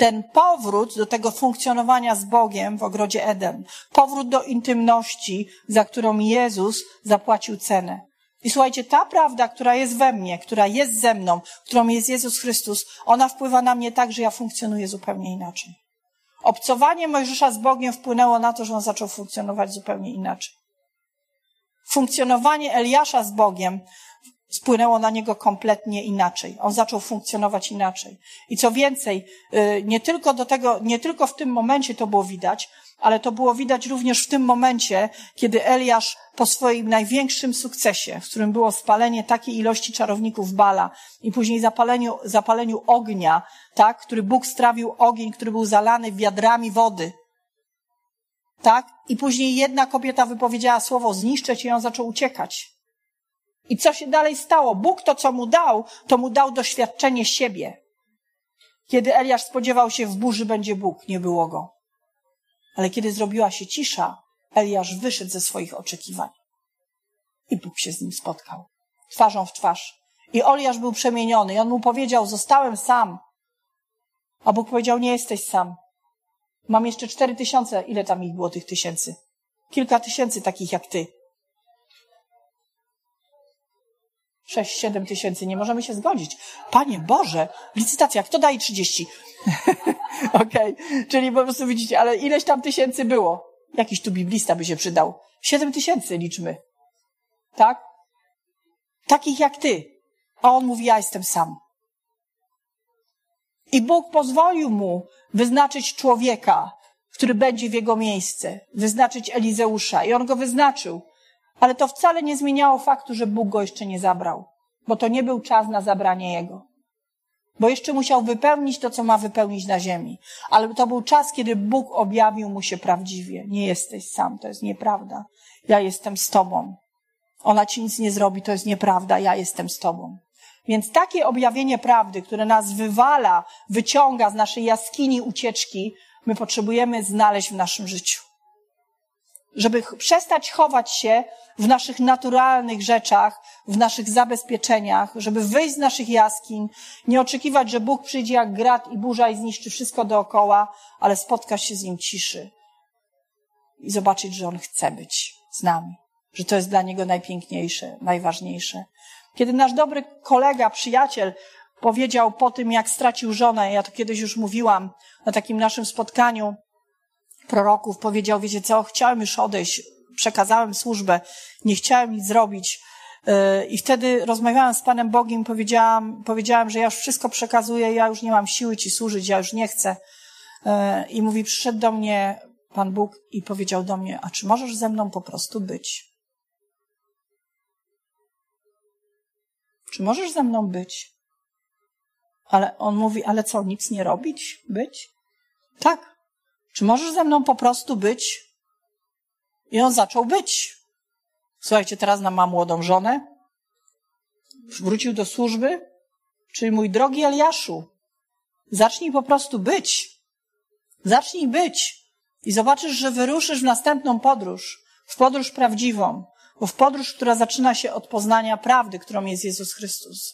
ten powrót do tego funkcjonowania z Bogiem w ogrodzie Eden, powrót do intymności, za którą Jezus zapłacił cenę. I słuchajcie, ta prawda, która jest we mnie, która jest ze mną, którą jest Jezus Chrystus, ona wpływa na mnie tak, że ja funkcjonuję zupełnie inaczej. Obcowanie Mojżesza z Bogiem wpłynęło na to, że on zaczął funkcjonować zupełnie inaczej. Funkcjonowanie Eliasza z Bogiem wpłynęło na niego kompletnie inaczej. On zaczął funkcjonować inaczej. I co więcej, nie tylko w tym momencie to było widać, ale to było widać również w tym momencie, kiedy Eliasz po swoim największym sukcesie, w którym było spalenie takiej ilości czarowników Bala i później zapaleniu ognia, tak, który Bóg strawił ogień, który był zalany wiadrami wody. Tak? I później jedna kobieta wypowiedziała słowo zniszczę cię i on zaczął uciekać. I co się dalej stało? Bóg to, co mu dał, to mu dał doświadczenie siebie. Kiedy Eliasz spodziewał się w burzy będzie Bóg, nie było go. Ale kiedy zrobiła się cisza, Eliasz wyszedł ze swoich oczekiwań. I Bóg się z nim spotkał. Twarzą w twarz. I Eliasz był przemieniony. I on mu powiedział, zostałem sam. A Bóg powiedział, nie jesteś sam. Mam jeszcze 4000. Ile tam ich było tych tysięcy? Kilka tysięcy takich jak ty. 6-7 tysięcy. Nie możemy się zgodzić. Panie Boże, licytacja, kto daje 30? Okej. Czyli po prostu widzicie, ale ileś tam tysięcy było. Jakiś tu biblista by się przydał. 7 tysięcy liczmy. Tak? Takich jak ty. A on mówi, ja jestem sam. I Bóg pozwolił mu wyznaczyć człowieka, który będzie w jego miejsce. Wyznaczyć Elizeusza. I on go wyznaczył. Ale to wcale nie zmieniało faktu, że Bóg go jeszcze nie zabrał. Bo to nie był czas na zabranie jego. Bo jeszcze musiał wypełnić to, co ma wypełnić na ziemi. Ale to był czas, kiedy Bóg objawił mu się prawdziwie. Nie jesteś sam, to jest nieprawda. Ja jestem z tobą. Ona ci nic nie zrobi, to jest nieprawda, ja jestem z tobą. Więc takie objawienie prawdy, które nas wywala, wyciąga z naszej jaskini ucieczki, my potrzebujemy znaleźć w naszym życiu. Żeby przestać chować się w naszych naturalnych rzeczach, w naszych zabezpieczeniach, żeby wyjść z naszych jaskiń, nie oczekiwać, że Bóg przyjdzie jak grat i burza i zniszczy wszystko dookoła, ale spotkać się z Nim ciszy i zobaczyć, że On chce być z nami, że to jest dla Niego najpiękniejsze, najważniejsze. Kiedy nasz dobry kolega, przyjaciel powiedział po tym, jak stracił żonę, ja to kiedyś już mówiłam na takim naszym spotkaniu proroków, powiedział, wiecie co, chciałem już odejść, przekazałem służbę, nie chciałem nic zrobić. I wtedy rozmawiałam z Panem Bogiem, powiedziałam, że ja już wszystko przekazuję, ja już nie mam siły Ci służyć, ja już nie chcę. I mówi, przyszedł do mnie Pan Bóg i powiedział do mnie, a czy możesz ze mną po prostu być? Czy możesz ze mną być? Ale on mówi, ale co, nic nie robić? Być? Tak. Czy możesz ze mną po prostu być? I on zaczął być. Słuchajcie, teraz ma młodą żonę. Wrócił do służby. Czyli mój drogi Eliaszu, zacznij po prostu być. Zacznij być. I zobaczysz, że wyruszysz w następną podróż. W podróż prawdziwą. Bo w podróż, która zaczyna się od poznania prawdy, którą jest Jezus Chrystus.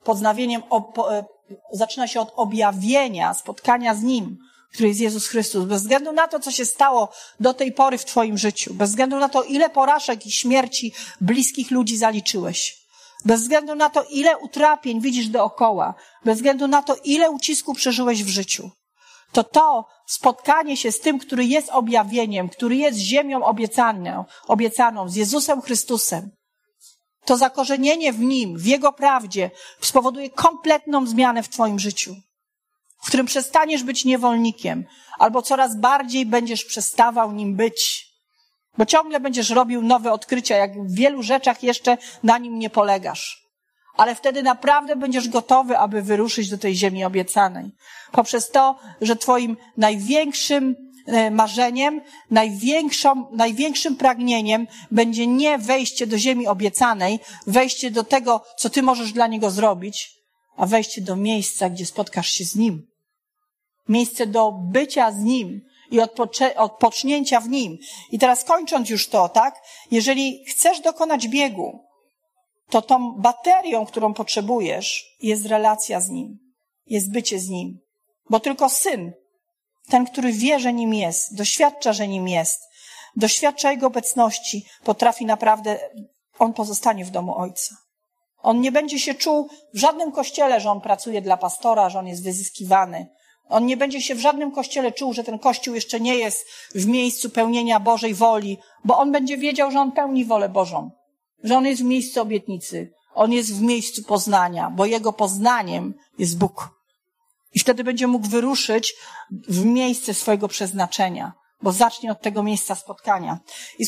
Zaczyna się od objawienia, spotkania z Nim, który jest Jezus Chrystus. Bez względu na to, co się stało do tej pory w twoim życiu. Bez względu na to, ile porażek i śmierci bliskich ludzi zaliczyłeś. Bez względu na to, ile utrapień widzisz dookoła. Bez względu na to, ile ucisku przeżyłeś w życiu. To spotkanie się z tym, który jest objawieniem, który jest ziemią obiecaną, z Jezusem Chrystusem, to zakorzenienie w Nim, w Jego prawdzie spowoduje kompletną zmianę w twoim życiu, w którym przestaniesz być niewolnikiem, albo coraz bardziej będziesz przestawał nim być, bo ciągle będziesz robił nowe odkrycia, jak w wielu rzeczach jeszcze na nim nie polegasz. Ale wtedy naprawdę będziesz gotowy, aby wyruszyć do tej ziemi obiecanej. Poprzez to, że twoim największym marzeniem, największym pragnieniem będzie nie wejście do ziemi obiecanej, wejście do tego, co ty możesz dla Niego zrobić, a wejście do miejsca, gdzie spotkasz się z Nim. Miejsce do bycia z Nim i odpocznięcia w Nim. I teraz kończąc już to, tak? Jeżeli chcesz dokonać biegu, to tą baterią, którą potrzebujesz, jest relacja z Nim. Jest bycie z Nim. Bo tylko Syn, ten, który wie, że nim jest, doświadcza, że nim jest, doświadcza Jego obecności, potrafi naprawdę, on pozostanie w domu Ojca. On nie będzie się czuł w żadnym kościele, że on pracuje dla pastora, że on jest wyzyskiwany. On nie będzie się w żadnym kościele czuł, że ten kościół jeszcze nie jest w miejscu pełnienia Bożej woli, bo on będzie wiedział, że on pełni wolę Bożą, że on jest w miejscu obietnicy, on jest w miejscu poznania, bo jego poznaniem jest Bóg. I wtedy będzie mógł wyruszyć w miejsce swojego przeznaczenia, bo zacznie od tego miejsca spotkania. I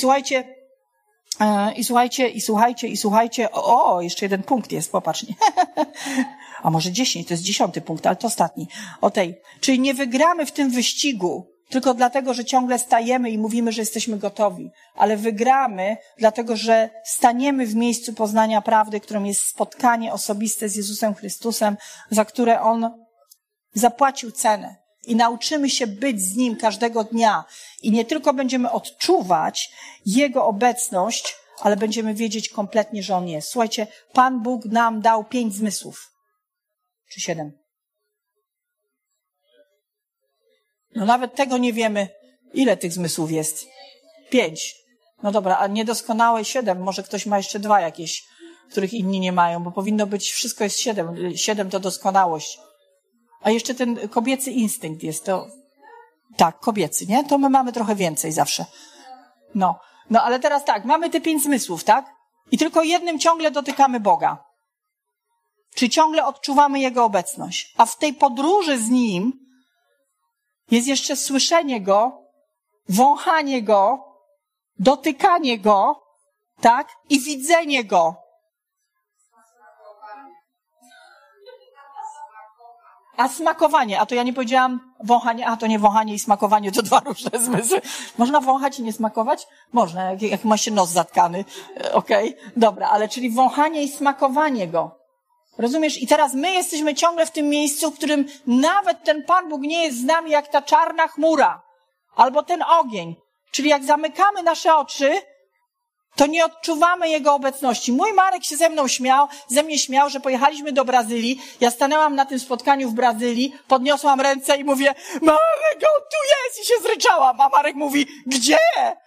słuchajcie. O, jeszcze jeden punkt jest, popatrz. A może 10, to jest 10. punkt, ale to ostatni. Czyli nie wygramy w tym wyścigu tylko dlatego, że ciągle stajemy i mówimy, że jesteśmy gotowi, ale wygramy dlatego, że staniemy w miejscu poznania prawdy, którą jest spotkanie osobiste z Jezusem Chrystusem, za które On zapłacił cenę. I nauczymy się być z Nim każdego dnia. I nie tylko będziemy odczuwać Jego obecność, ale będziemy wiedzieć kompletnie, że On jest. Słuchajcie, Pan Bóg nam dał 5 zmysłów. Czy 7? No nawet tego nie wiemy, ile tych zmysłów jest. 5. No dobra, a niedoskonałe 7. Może ktoś ma jeszcze 2 jakieś, których inni nie mają, bo powinno być, wszystko jest 7. 7 to doskonałość. A jeszcze ten kobiecy instynkt jest to. Tak, kobiecy, nie? To my mamy trochę więcej zawsze. No, ale teraz tak, mamy te 5 zmysłów, tak? I tylko jednym ciągle dotykamy Boga. Czyli ciągle odczuwamy Jego obecność. A w tej podróży z Nim jest jeszcze słyszenie Go, wąchanie Go, dotykanie Go, tak? I widzenie Go. A smakowanie, a to ja nie powiedziałam wąchanie, a to nie wąchanie i smakowanie, to 2 różne zmysły. Można wąchać i nie smakować? Można, jak ma się nos zatkany. Okej, dobra, ale czyli wąchanie i smakowanie Go. Rozumiesz? I teraz my jesteśmy ciągle w tym miejscu, w którym nawet ten Pan Bóg nie jest z nami jak ta czarna chmura, albo ten ogień. Czyli jak zamykamy nasze oczy, to nie odczuwamy Jego obecności. Mój Marek się ze mnie śmiał, że pojechaliśmy do Brazylii. Ja stanęłam na tym spotkaniu w Brazylii, podniosłam ręce i mówię, Marek, on tu jest! I się zryczałam. A Marek mówi, gdzie?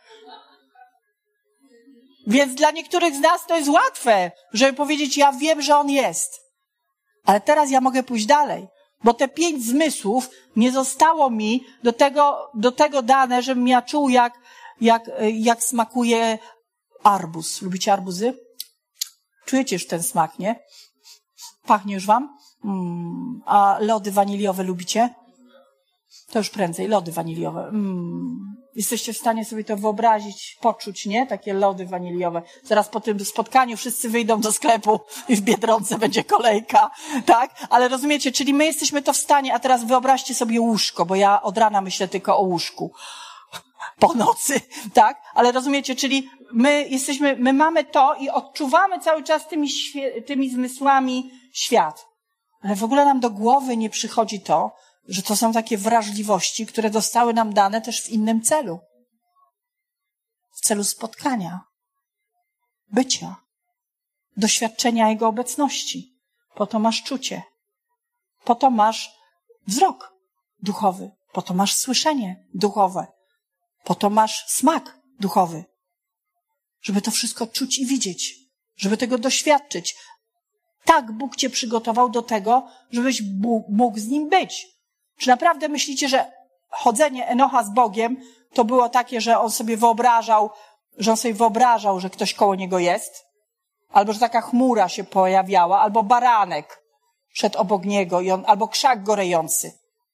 Więc dla niektórych z nas to jest łatwe, żeby powiedzieć, ja wiem, że On jest. Ale teraz ja mogę pójść dalej, bo te 5 zmysłów nie zostało mi do tego dane, żebym ja czuł, jak smakuje arbuz. Lubicie arbuzy? Czujecie już ten smak, nie? Pachnie już wam? A lody waniliowe lubicie? To już prędzej, lody waniliowe. Jesteście w stanie sobie to wyobrazić, poczuć, nie? Takie lody waniliowe. Zaraz po tym spotkaniu wszyscy wyjdą do sklepu i w Biedronce będzie kolejka, tak? Ale rozumiecie, czyli my jesteśmy to w stanie, a teraz wyobraźcie sobie łóżko, bo ja od rana myślę tylko o łóżku. Po nocy, tak? Ale rozumiecie, czyli my mamy to i odczuwamy cały czas tymi zmysłami świat. Ale w ogóle nam do głowy nie przychodzi to, że to są takie wrażliwości, które zostały nam dane też w innym celu. W celu spotkania, bycia, doświadczenia Jego obecności. Po to masz czucie. Po to masz wzrok duchowy. Po to masz słyszenie duchowe. Po to masz smak duchowy. Żeby to wszystko czuć i widzieć. Żeby tego doświadczyć. Tak Bóg cię przygotował do tego, żebyś mógł z Nim być. Czy naprawdę myślicie, że chodzenie Enocha z Bogiem to było takie, że on sobie wyobrażał, że ktoś koło niego jest? Albo że taka chmura się pojawiała, albo baranek szedł obok niego, albo krzak gorejący.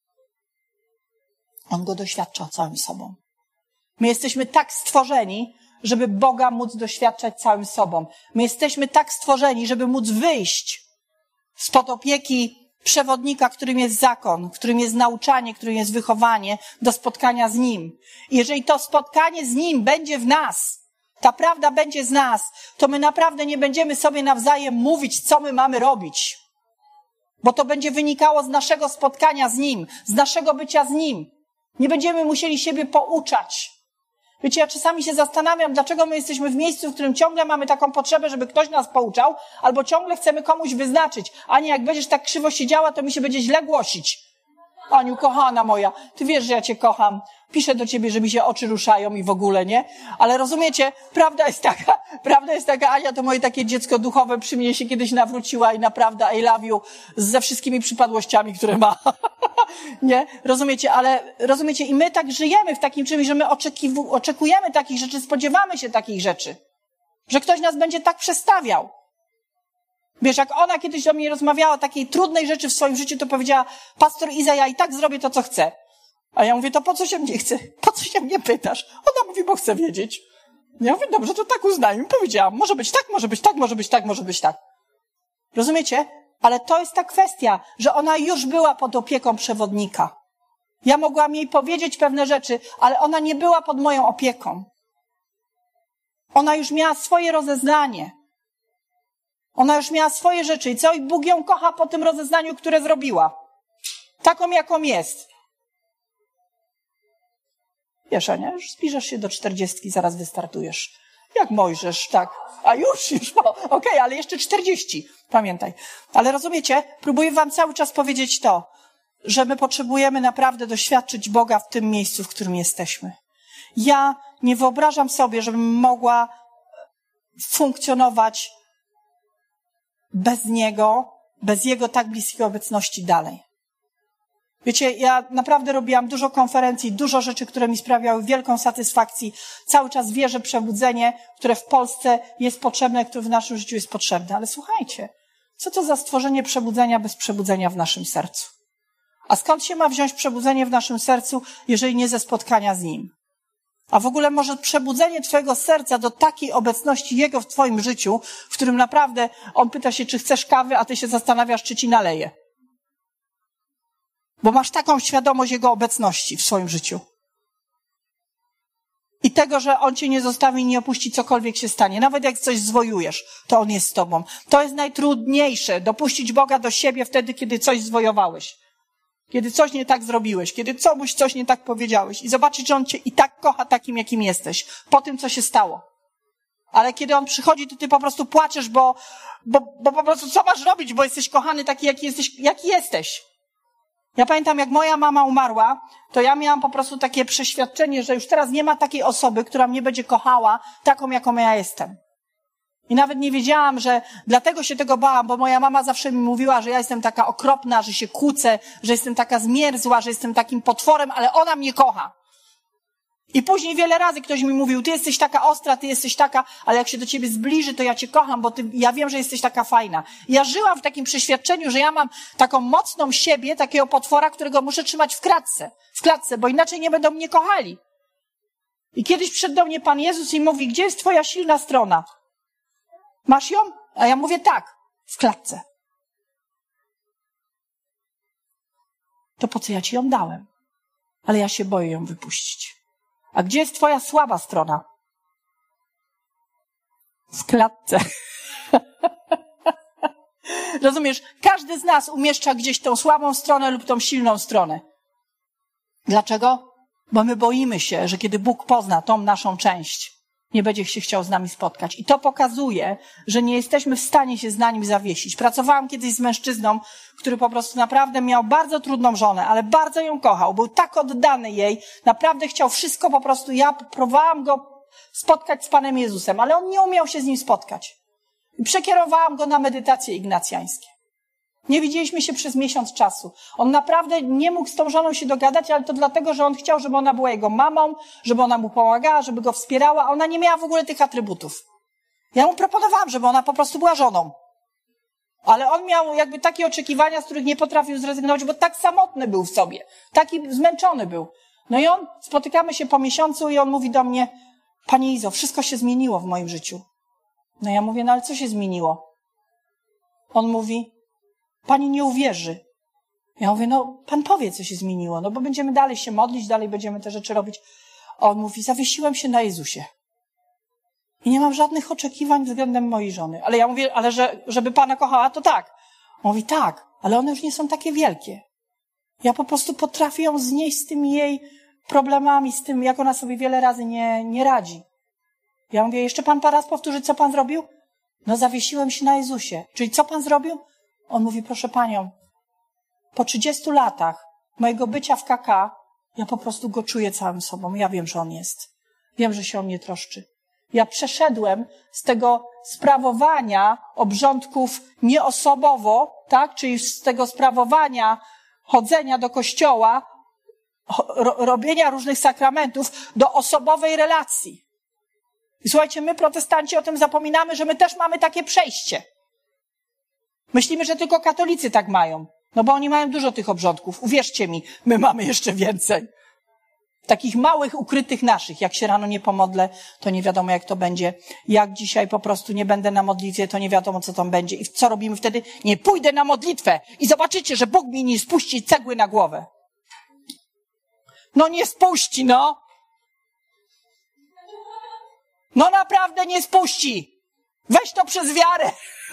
On go doświadczał całym sobą. My jesteśmy tak stworzeni, żeby Boga móc doświadczać całym sobą. My jesteśmy tak stworzeni, żeby móc wyjść spod opieki przewodnika, którym jest zakon, którym jest nauczanie, którym jest wychowanie, do spotkania z Nim. I jeżeli to spotkanie z Nim będzie w nas, ta prawda będzie z nas, to my naprawdę nie będziemy sobie nawzajem mówić, co my mamy robić. Bo to będzie wynikało z naszego spotkania z Nim, z naszego bycia z Nim. Nie będziemy musieli siebie pouczać. Wiecie, ja czasami się zastanawiam, dlaczego my jesteśmy w miejscu, w którym ciągle mamy taką potrzebę, żeby ktoś nas pouczał, albo ciągle chcemy komuś wyznaczyć. Ania, jak będziesz tak krzywo siedziała, to mi się będzie źle głosić. Aniu, kochana moja, ty wiesz, że ja cię kocham. Piszę do ciebie, że mi się oczy ruszają i w ogóle, nie? Ale rozumiecie, prawda jest taka, Ania to moje takie dziecko duchowe, przy mnie się kiedyś nawróciła i naprawdę I love you ze wszystkimi przypadłościami, które ma. Nie? Rozumiecie, ale rozumiecie, i my tak żyjemy w takim czymś, że my oczekujemy takich rzeczy, spodziewamy się takich rzeczy. Że ktoś nas będzie tak przestawiał. Wiesz, jak ona kiedyś do mnie rozmawiała o takiej trudnej rzeczy w swoim życiu, to powiedziała, pastor Iza, ja i tak zrobię to, co chcę. A ja mówię, to po co się mnie chce? Po co się mnie pytasz? Ona mówi, bo chcę wiedzieć. Ja mówię, dobrze, to tak uznajmy. Powiedziałam, może być tak, może być tak, może być tak, może być tak. Rozumiecie? Ale to jest ta kwestia, że ona już była pod opieką przewodnika. Ja mogłam jej powiedzieć pewne rzeczy, ale ona nie była pod moją opieką. Ona już miała swoje rozeznanie. Ona już miała swoje rzeczy. I co? I Bóg ją kocha po tym rozeznaniu, które zrobiła. Taką, jaką jest. Wiesz, Ania, już zbliżasz się do 40, zaraz wystartujesz. Jak Mojżesz, tak. A już, okej, ale jeszcze 40. Pamiętaj. Ale rozumiecie? Próbuję wam cały czas powiedzieć to, że my potrzebujemy naprawdę doświadczyć Boga w tym miejscu, w którym jesteśmy. Ja nie wyobrażam sobie, żebym mogła funkcjonować bez Niego, bez Jego tak bliskiej obecności dalej. Wiecie, ja naprawdę robiłam dużo konferencji, dużo rzeczy, które mi sprawiały wielką satysfakcję. Cały czas wierzę w przebudzenie, które w Polsce jest potrzebne, które w naszym życiu jest potrzebne. Ale słuchajcie, co to za stworzenie przebudzenia bez przebudzenia w naszym sercu? A skąd się ma wziąć przebudzenie w naszym sercu, jeżeli nie ze spotkania z Nim? A w ogóle może przebudzenie twojego serca do takiej obecności Jego w twoim życiu, w którym naprawdę On pyta się, czy chcesz kawy, a ty się zastanawiasz, czy ci naleje. Bo masz taką świadomość Jego obecności w swoim życiu. I tego, że On cię nie zostawi i nie opuści, cokolwiek się stanie. Nawet jak coś zwojujesz, to On jest z tobą. To jest najtrudniejsze, dopuścić Boga do siebie wtedy, kiedy coś zwojowałeś. Kiedy coś nie tak zrobiłeś, kiedy komuś coś nie tak powiedziałeś i zobaczyć, że On cię i tak kocha takim, jakim jesteś, po tym, co się stało. Ale kiedy On przychodzi, to ty po prostu płaczesz, bo po prostu co masz robić, bo jesteś kochany taki, jaki jesteś. Ja pamiętam, jak moja mama umarła, to ja miałam po prostu takie przeświadczenie, że już teraz nie ma takiej osoby, która mnie będzie kochała taką, jaką ja jestem. I nawet nie wiedziałam, że dlatego się tego bałam, bo moja mama zawsze mi mówiła, że ja jestem taka okropna, że się kłócę, że jestem taka zmierzła, że jestem takim potworem, ale ona mnie kocha. I później wiele razy ktoś mi mówił, ty jesteś taka ostra, ty jesteś taka, ale jak się do ciebie zbliży, to ja cię kocham, bo ja wiem, że jesteś taka fajna. I ja żyłam w takim przeświadczeniu, że ja mam taką mocną siebie, takiego potwora, którego muszę trzymać w klatce, bo inaczej nie będą mnie kochali. I kiedyś przyszedł do mnie Pan Jezus i mówi, gdzie jest twoja silna strona? Masz ją? A ja mówię tak, w klatce. To po co ja ci ją dałem? Ale ja się boję ją wypuścić. A gdzie jest twoja słaba strona? W klatce. Rozumiesz? Każdy z nas umieszcza gdzieś tą słabą stronę lub tą silną stronę. Dlaczego? Bo my boimy się, że kiedy Bóg pozna tą naszą część, nie będzie się chciał z nami spotkać. I to pokazuje, że nie jesteśmy w stanie się z Nim zawiesić. Pracowałam kiedyś z mężczyzną, który po prostu naprawdę miał bardzo trudną żonę, ale bardzo ją kochał. Był tak oddany jej, naprawdę chciał wszystko po prostu. Ja próbowałam go spotkać z Panem Jezusem, ale on nie umiał się z Nim spotkać. I przekierowałam go na medytacje ignacjańskie. Nie widzieliśmy się przez miesiąc czasu. On naprawdę nie mógł z tą żoną się dogadać, ale to dlatego, że on chciał, żeby ona była jego mamą, żeby ona mu pomagała, żeby go wspierała, a ona nie miała w ogóle tych atrybutów. Ja mu proponowałam, żeby ona po prostu była żoną. Ale on miał jakby takie oczekiwania, z których nie potrafił zrezygnować, bo tak samotny był w sobie. Taki zmęczony był. No i spotykamy się po miesiącu i on mówi do mnie, Pani Izo, wszystko się zmieniło w moim życiu. No ja mówię, no ale co się zmieniło? On mówi, Pani nie uwierzy. Ja mówię, no Pan powie, co się zmieniło, no bo będziemy dalej się modlić, dalej będziemy te rzeczy robić. A on mówi, zawiesiłem się na Jezusie. I nie mam żadnych oczekiwań względem mojej żony. Ale ja mówię, ale żeby Pana kochała, to tak. On mówi, tak, ale one już nie są takie wielkie. Ja po prostu potrafię ją znieść z tymi jej problemami, z tym, jak ona sobie wiele razy nie radzi. Ja mówię, jeszcze Pan raz powtórzy, co Pan zrobił? No zawiesiłem się na Jezusie. Czyli co Pan zrobił? On mówi, proszę Panią, po 30 latach mojego bycia w KK, ja po prostu go czuję całym sobą. Ja wiem, że on jest. Wiem, że się o mnie troszczy. Ja przeszedłem z tego sprawowania obrządków nieosobowo, tak? Czyli z tego sprawowania chodzenia do kościoła, robienia różnych sakramentów do osobowej relacji. I słuchajcie, my protestanci o tym zapominamy, że my też mamy takie przejście. Myślimy, że tylko katolicy tak mają. No bo oni mają dużo tych obrządków. Uwierzcie mi, my mamy jeszcze więcej. Takich małych, ukrytych naszych. Jak się rano nie pomodlę, to nie wiadomo jak to będzie. Jak dzisiaj po prostu nie będę na modlitwie, to nie wiadomo co tam będzie. I co robimy wtedy? Nie pójdę na modlitwę i zobaczycie, że Bóg mi nie spuści cegły na głowę. No nie spuści, no. No naprawdę nie spuści. Weź to przez wiarę.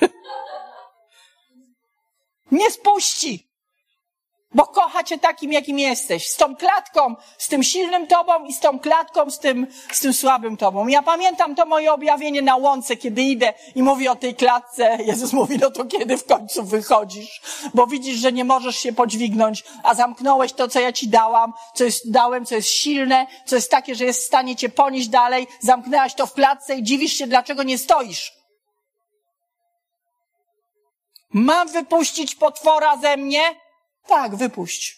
Nie spuści. Bo kocha cię takim, jakim jesteś. Z tą klatką, z tym silnym tobą i z tą klatką, z tym słabym tobą. Ja pamiętam to moje objawienie na łące, kiedy idę i mówię o tej klatce. Jezus mówi, no to kiedy w końcu wychodzisz? Bo widzisz, że nie możesz się podźwignąć, a zamknąłeś to, co ja ci dałem, co jest silne, co jest takie, że jest w stanie cię ponieść dalej. Zamknęłaś to w klatce i dziwisz się, dlaczego nie stoisz. Mam wypuścić potwora ze mnie? Tak, wypuść.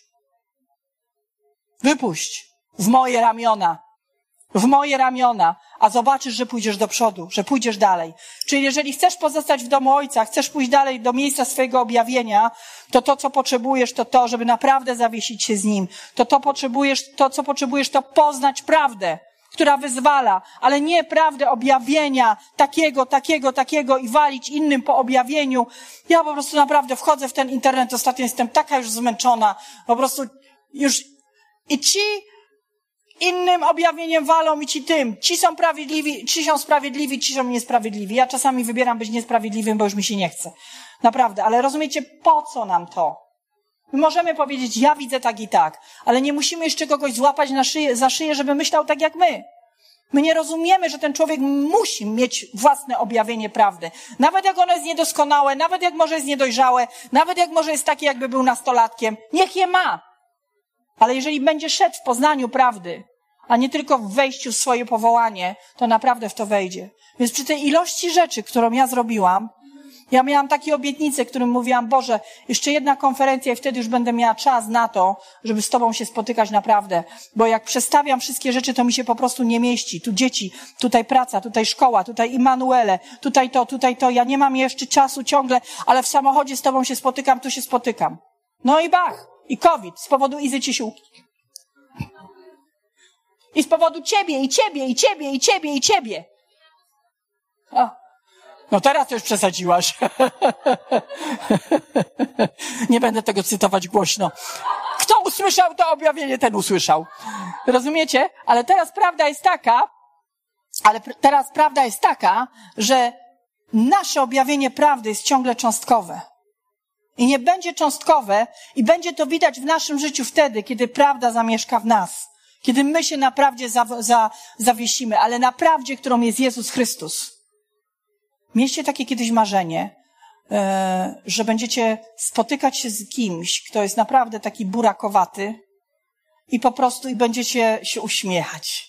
Wypuść. W moje ramiona. W moje ramiona. A zobaczysz, że pójdziesz do przodu, że pójdziesz dalej. Czyli jeżeli chcesz pozostać w domu Ojca, chcesz pójść dalej do miejsca swojego objawienia, to co potrzebujesz, to żeby naprawdę zawiesić się z Nim. To co potrzebujesz, to poznać prawdę, która wyzwala, ale nie prawdę objawienia takiego i walić innym po objawieniu. Ja po prostu naprawdę wchodzę w ten internet, ostatnio jestem taka już zmęczona, po prostu już i ci innym objawieniem walą i ci tym. Ci są sprawiedliwi, ci są niesprawiedliwi. Ja czasami wybieram być niesprawiedliwym, bo już mi się nie chce. Naprawdę, ale rozumiecie, po co nam to? My możemy powiedzieć, ja widzę tak i tak, ale nie musimy jeszcze kogoś złapać za szyję, żeby myślał tak jak my. My nie rozumiemy, że ten człowiek musi mieć własne objawienie prawdy. Nawet jak ono jest niedoskonałe, nawet jak może jest niedojrzałe, nawet jak może jest takie, jakby był nastolatkiem. Niech je ma. Ale jeżeli będzie szedł w poznaniu prawdy, a nie tylko w wejściu w swoje powołanie, to naprawdę w to wejdzie. Więc przy tej ilości rzeczy, którą ja zrobiłam, ja miałam takie obietnice, którym mówiłam, Boże, jeszcze jedna konferencja i wtedy już będę miała czas na to, żeby z Tobą się spotykać naprawdę. Bo jak przestawiam wszystkie rzeczy, to mi się po prostu nie mieści. Tu dzieci, tutaj praca, tutaj szkoła, tutaj Immanuele, tutaj to. Ja nie mam jeszcze czasu ciągle, ale w samochodzie z Tobą się spotykam, tu się spotykam. No i bach! I COVID z powodu Izy Ciesiłki. I z powodu ciebie. O. No teraz to już przesadziłaś. Nie będę tego cytować głośno. Kto usłyszał to objawienie, ten usłyszał. Rozumiecie? Ale teraz prawda jest taka, że nasze objawienie prawdy jest ciągle cząstkowe. I nie będzie cząstkowe i będzie to widać w naszym życiu wtedy, kiedy prawda zamieszka w nas. Kiedy my się na prawdzie zawiesimy, ale na prawdzie, którą jest Jezus Chrystus. Mieliście takie kiedyś marzenie, że będziecie spotykać się z kimś, kto jest naprawdę taki burakowaty i po prostu i będziecie się uśmiechać.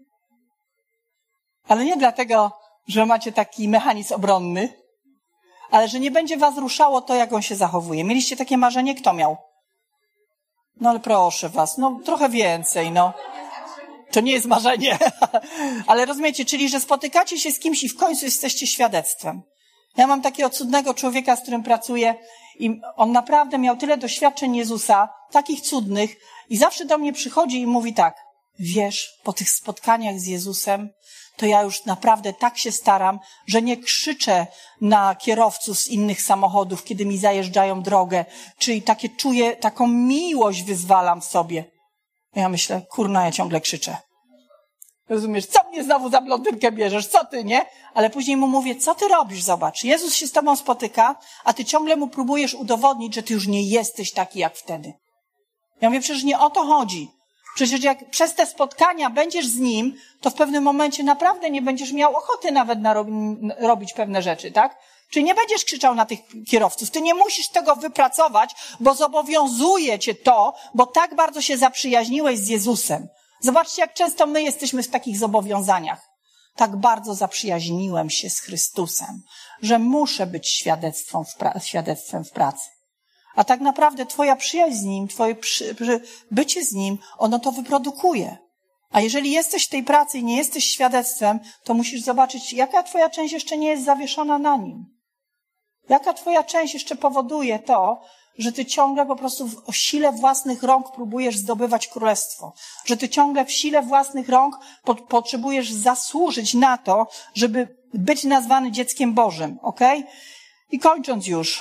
Ale nie dlatego, że macie taki mechanizm obronny, ale że nie będzie was ruszało to, jak on się zachowuje. Mieliście takie marzenie? Kto miał? No ale proszę was, no trochę więcej, no. To nie jest marzenie. Ale rozumiecie, czyli że spotykacie się z kimś i w końcu jesteście świadectwem. Ja mam takiego cudnego człowieka, z którym pracuję i on naprawdę miał tyle doświadczeń Jezusa, takich cudnych i zawsze do mnie przychodzi i mówi tak, wiesz, po tych spotkaniach z Jezusem, to ja już naprawdę tak się staram, że nie krzyczę na kierowców z innych samochodów, kiedy mi zajeżdżają drogę, czyli czuję, taką miłość wyzwalam w sobie. Ja myślę, kurna, ja ciągle krzyczę. Rozumiesz, co mnie znowu za blondynkę bierzesz, co ty, nie? Ale później mu mówię, co ty robisz, zobacz, Jezus się z tobą spotyka, a ty ciągle mu próbujesz udowodnić, że ty już nie jesteś taki jak wtedy. Ja mówię, przecież nie o to chodzi. Przecież jak przez te spotkania będziesz z Nim, to w pewnym momencie naprawdę nie będziesz miał ochoty nawet robić pewne rzeczy, tak? Czyli nie będziesz krzyczał na tych kierowców. Ty nie musisz tego wypracować, bo zobowiązuje cię to, bo tak bardzo się zaprzyjaźniłeś z Jezusem. Zobaczcie, jak często my jesteśmy w takich zobowiązaniach. Tak bardzo zaprzyjaźniłem się z Chrystusem, że muszę być świadectwem w pracy. A tak naprawdę twoja przyjaźń z Nim, twoje bycie z Nim, ono to wyprodukuje. A jeżeli jesteś w tej pracy i nie jesteś świadectwem, to musisz zobaczyć, jaka twoja część jeszcze nie jest zawieszona na Nim. Jaka twoja część jeszcze powoduje to, że ty ciągle po prostu w sile własnych rąk próbujesz zdobywać królestwo. Że ty ciągle w sile własnych rąk potrzebujesz zasłużyć na to, żeby być nazwany dzieckiem Bożym. Okej? I kończąc już.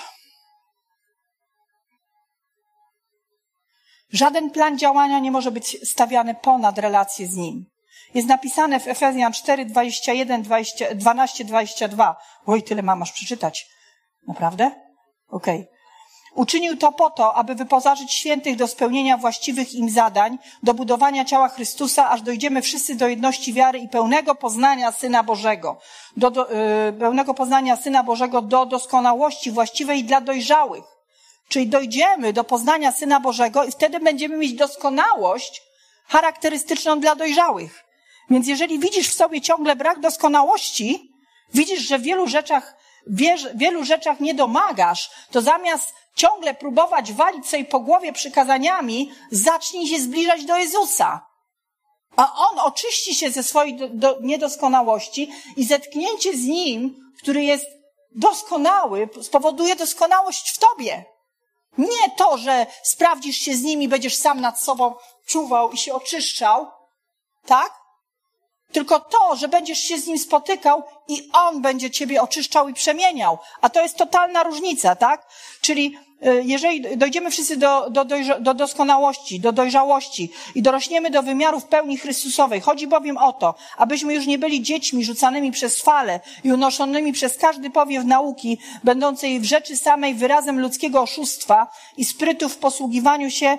Żaden plan działania nie może być stawiany ponad relację z Nim. Jest napisane w Efezjan 4, 21, 12, 22. Oj, tyle masz przeczytać. Naprawdę? Okej. Uczynił to po to, aby wyposażyć świętych do spełnienia właściwych im zadań, do budowania ciała Chrystusa, aż dojdziemy wszyscy do jedności wiary i pełnego poznania Syna Bożego. Pełnego poznania Syna Bożego do doskonałości właściwej dla dojrzałych. Czyli dojdziemy do poznania Syna Bożego i wtedy będziemy mieć doskonałość charakterystyczną dla dojrzałych. Więc jeżeli widzisz w sobie ciągle brak doskonałości, widzisz, że w wielu rzeczach nie domagasz, to zamiast ciągle próbować walić sobie po głowie przykazaniami, zacznij się zbliżać do Jezusa. A On oczyści się ze swojej niedoskonałości i zetknięcie z Nim, który jest doskonały, spowoduje doskonałość w tobie. Nie to, że sprawdzisz się z Nim i będziesz sam nad sobą czuwał i się oczyszczał, tak? Tylko to, że będziesz się z Nim spotykał i On będzie ciebie oczyszczał i przemieniał. A to jest totalna różnica, tak? Czyli jeżeli dojdziemy wszyscy do doskonałości, do dojrzałości i dorośniemy do wymiarów pełni Chrystusowej, chodzi bowiem o to, abyśmy już nie byli dziećmi rzucanymi przez fale i unoszonymi przez każdy powiew nauki, będącej w rzeczy samej wyrazem ludzkiego oszustwa i sprytu w posługiwaniu się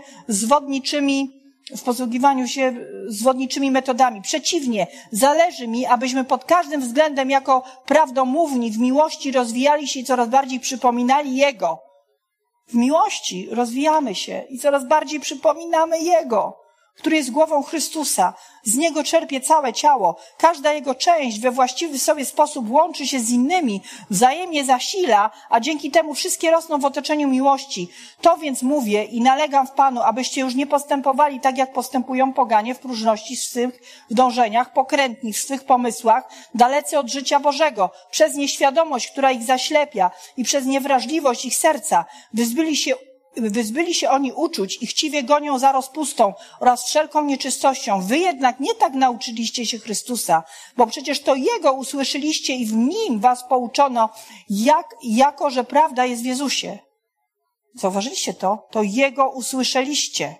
zwodniczymi metodami. Przeciwnie, zależy mi, abyśmy pod każdym względem jako prawdomówni w miłości rozwijali się i coraz bardziej przypominali Jego. W miłości rozwijamy się i coraz bardziej przypominamy Jego, który jest głową Chrystusa. Z Niego czerpie całe ciało. Każda Jego część we właściwy sobie sposób łączy się z innymi, wzajemnie zasila, a dzięki temu wszystkie rosną w otoczeniu miłości. To więc mówię i nalegam w Panu, abyście już nie postępowali tak, jak postępują poganie w próżności swych dążeniach, pokrętni w swych pomysłach, dalecy od życia Bożego, przez nieświadomość, która ich zaślepia i przez niewrażliwość ich serca. Wyzbyli się oni uczuć i chciwie gonią za rozpustą oraz wszelką nieczystością. Wy jednak nie tak nauczyliście się Chrystusa, bo przecież to Jego usłyszeliście i w Nim was pouczono, jako że prawda jest w Jezusie. Zauważyliście to? To Jego usłyszeliście.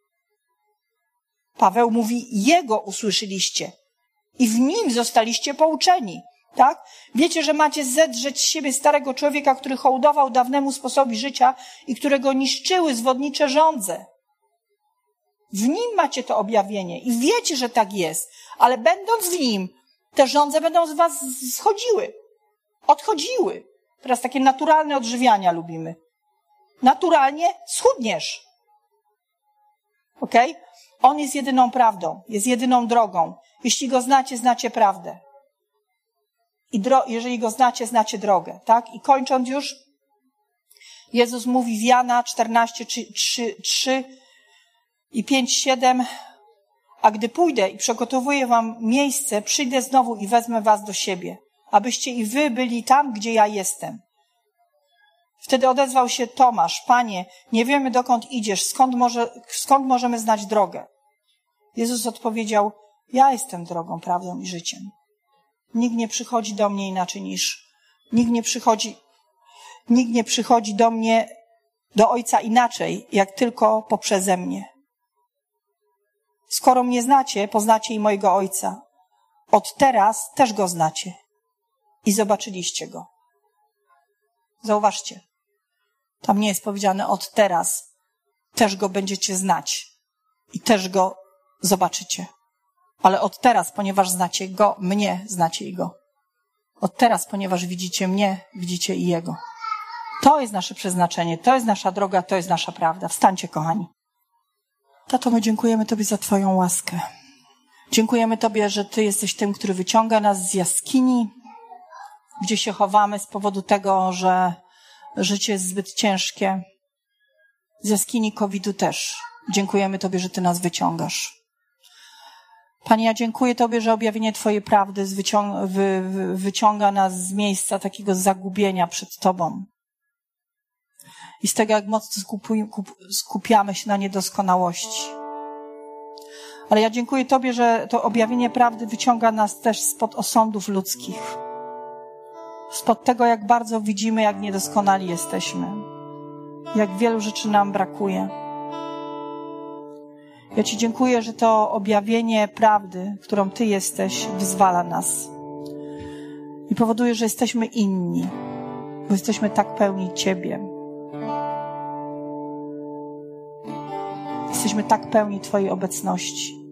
Paweł mówi, Jego usłyszeliście i w Nim zostaliście pouczeni. Tak? Wiecie, że macie zedrzeć z siebie starego człowieka, który hołdował dawnemu sposobowi życia i którego niszczyły zwodnicze żądze. W Nim macie to objawienie i wiecie, że tak jest, ale będąc w Nim, te żądze będą z was odchodziły. Teraz takie naturalne odżywiania lubimy. Naturalnie schudniesz. Okej? On jest jedyną prawdą, jest jedyną drogą. Jeśli Go znacie, znacie prawdę. Jeżeli Go znacie, znacie drogę, tak? I kończąc już, Jezus mówi w Jana 14, 3 i 5, 7, a gdy pójdę i przygotowuję wam miejsce, przyjdę znowu i wezmę was do siebie, abyście i wy byli tam, gdzie ja jestem. Wtedy odezwał się Tomasz, Panie, nie wiemy dokąd idziesz, skąd możemy znać drogę? Jezus odpowiedział, ja jestem drogą, prawdą i życiem. Nikt nie przychodzi do mnie inaczej nikt nie przychodzi do Ojca inaczej, jak tylko poprzeze mnie. Skoro mnie znacie, poznacie i mojego Ojca. Od teraz też Go znacie i zobaczyliście Go. Zauważcie, tam nie jest powiedziane od teraz też Go będziecie znać i też Go zobaczycie. Ale od teraz, ponieważ znacie Go, mnie znacie i Go. Od teraz, ponieważ widzicie mnie, widzicie i Jego. To jest nasze przeznaczenie, to jest nasza droga, to jest nasza prawda. Wstańcie, kochani. Tato, my dziękujemy Tobie za Twoją łaskę. Dziękujemy Tobie, że Ty jesteś tym, który wyciąga nas z jaskini, gdzie się chowamy z powodu tego, że życie jest zbyt ciężkie. Z jaskini COVID-u też. Dziękujemy Tobie, że Ty nas wyciągasz. Panie, ja dziękuję Tobie, że objawienie Twojej prawdy wyciąga nas z miejsca takiego zagubienia przed Tobą. I z tego, jak mocno skupiamy się na niedoskonałości. Ale ja dziękuję Tobie, że to objawienie prawdy wyciąga nas też spod osądów ludzkich. Spod tego, jak bardzo widzimy, jak niedoskonali jesteśmy. Jak wielu rzeczy nam brakuje. Ja Ci dziękuję, że to objawienie prawdy, którą Ty jesteś, wyzwala nas. I powoduje, że jesteśmy inni, bo jesteśmy tak pełni Ciebie. Jesteśmy tak pełni Twojej obecności.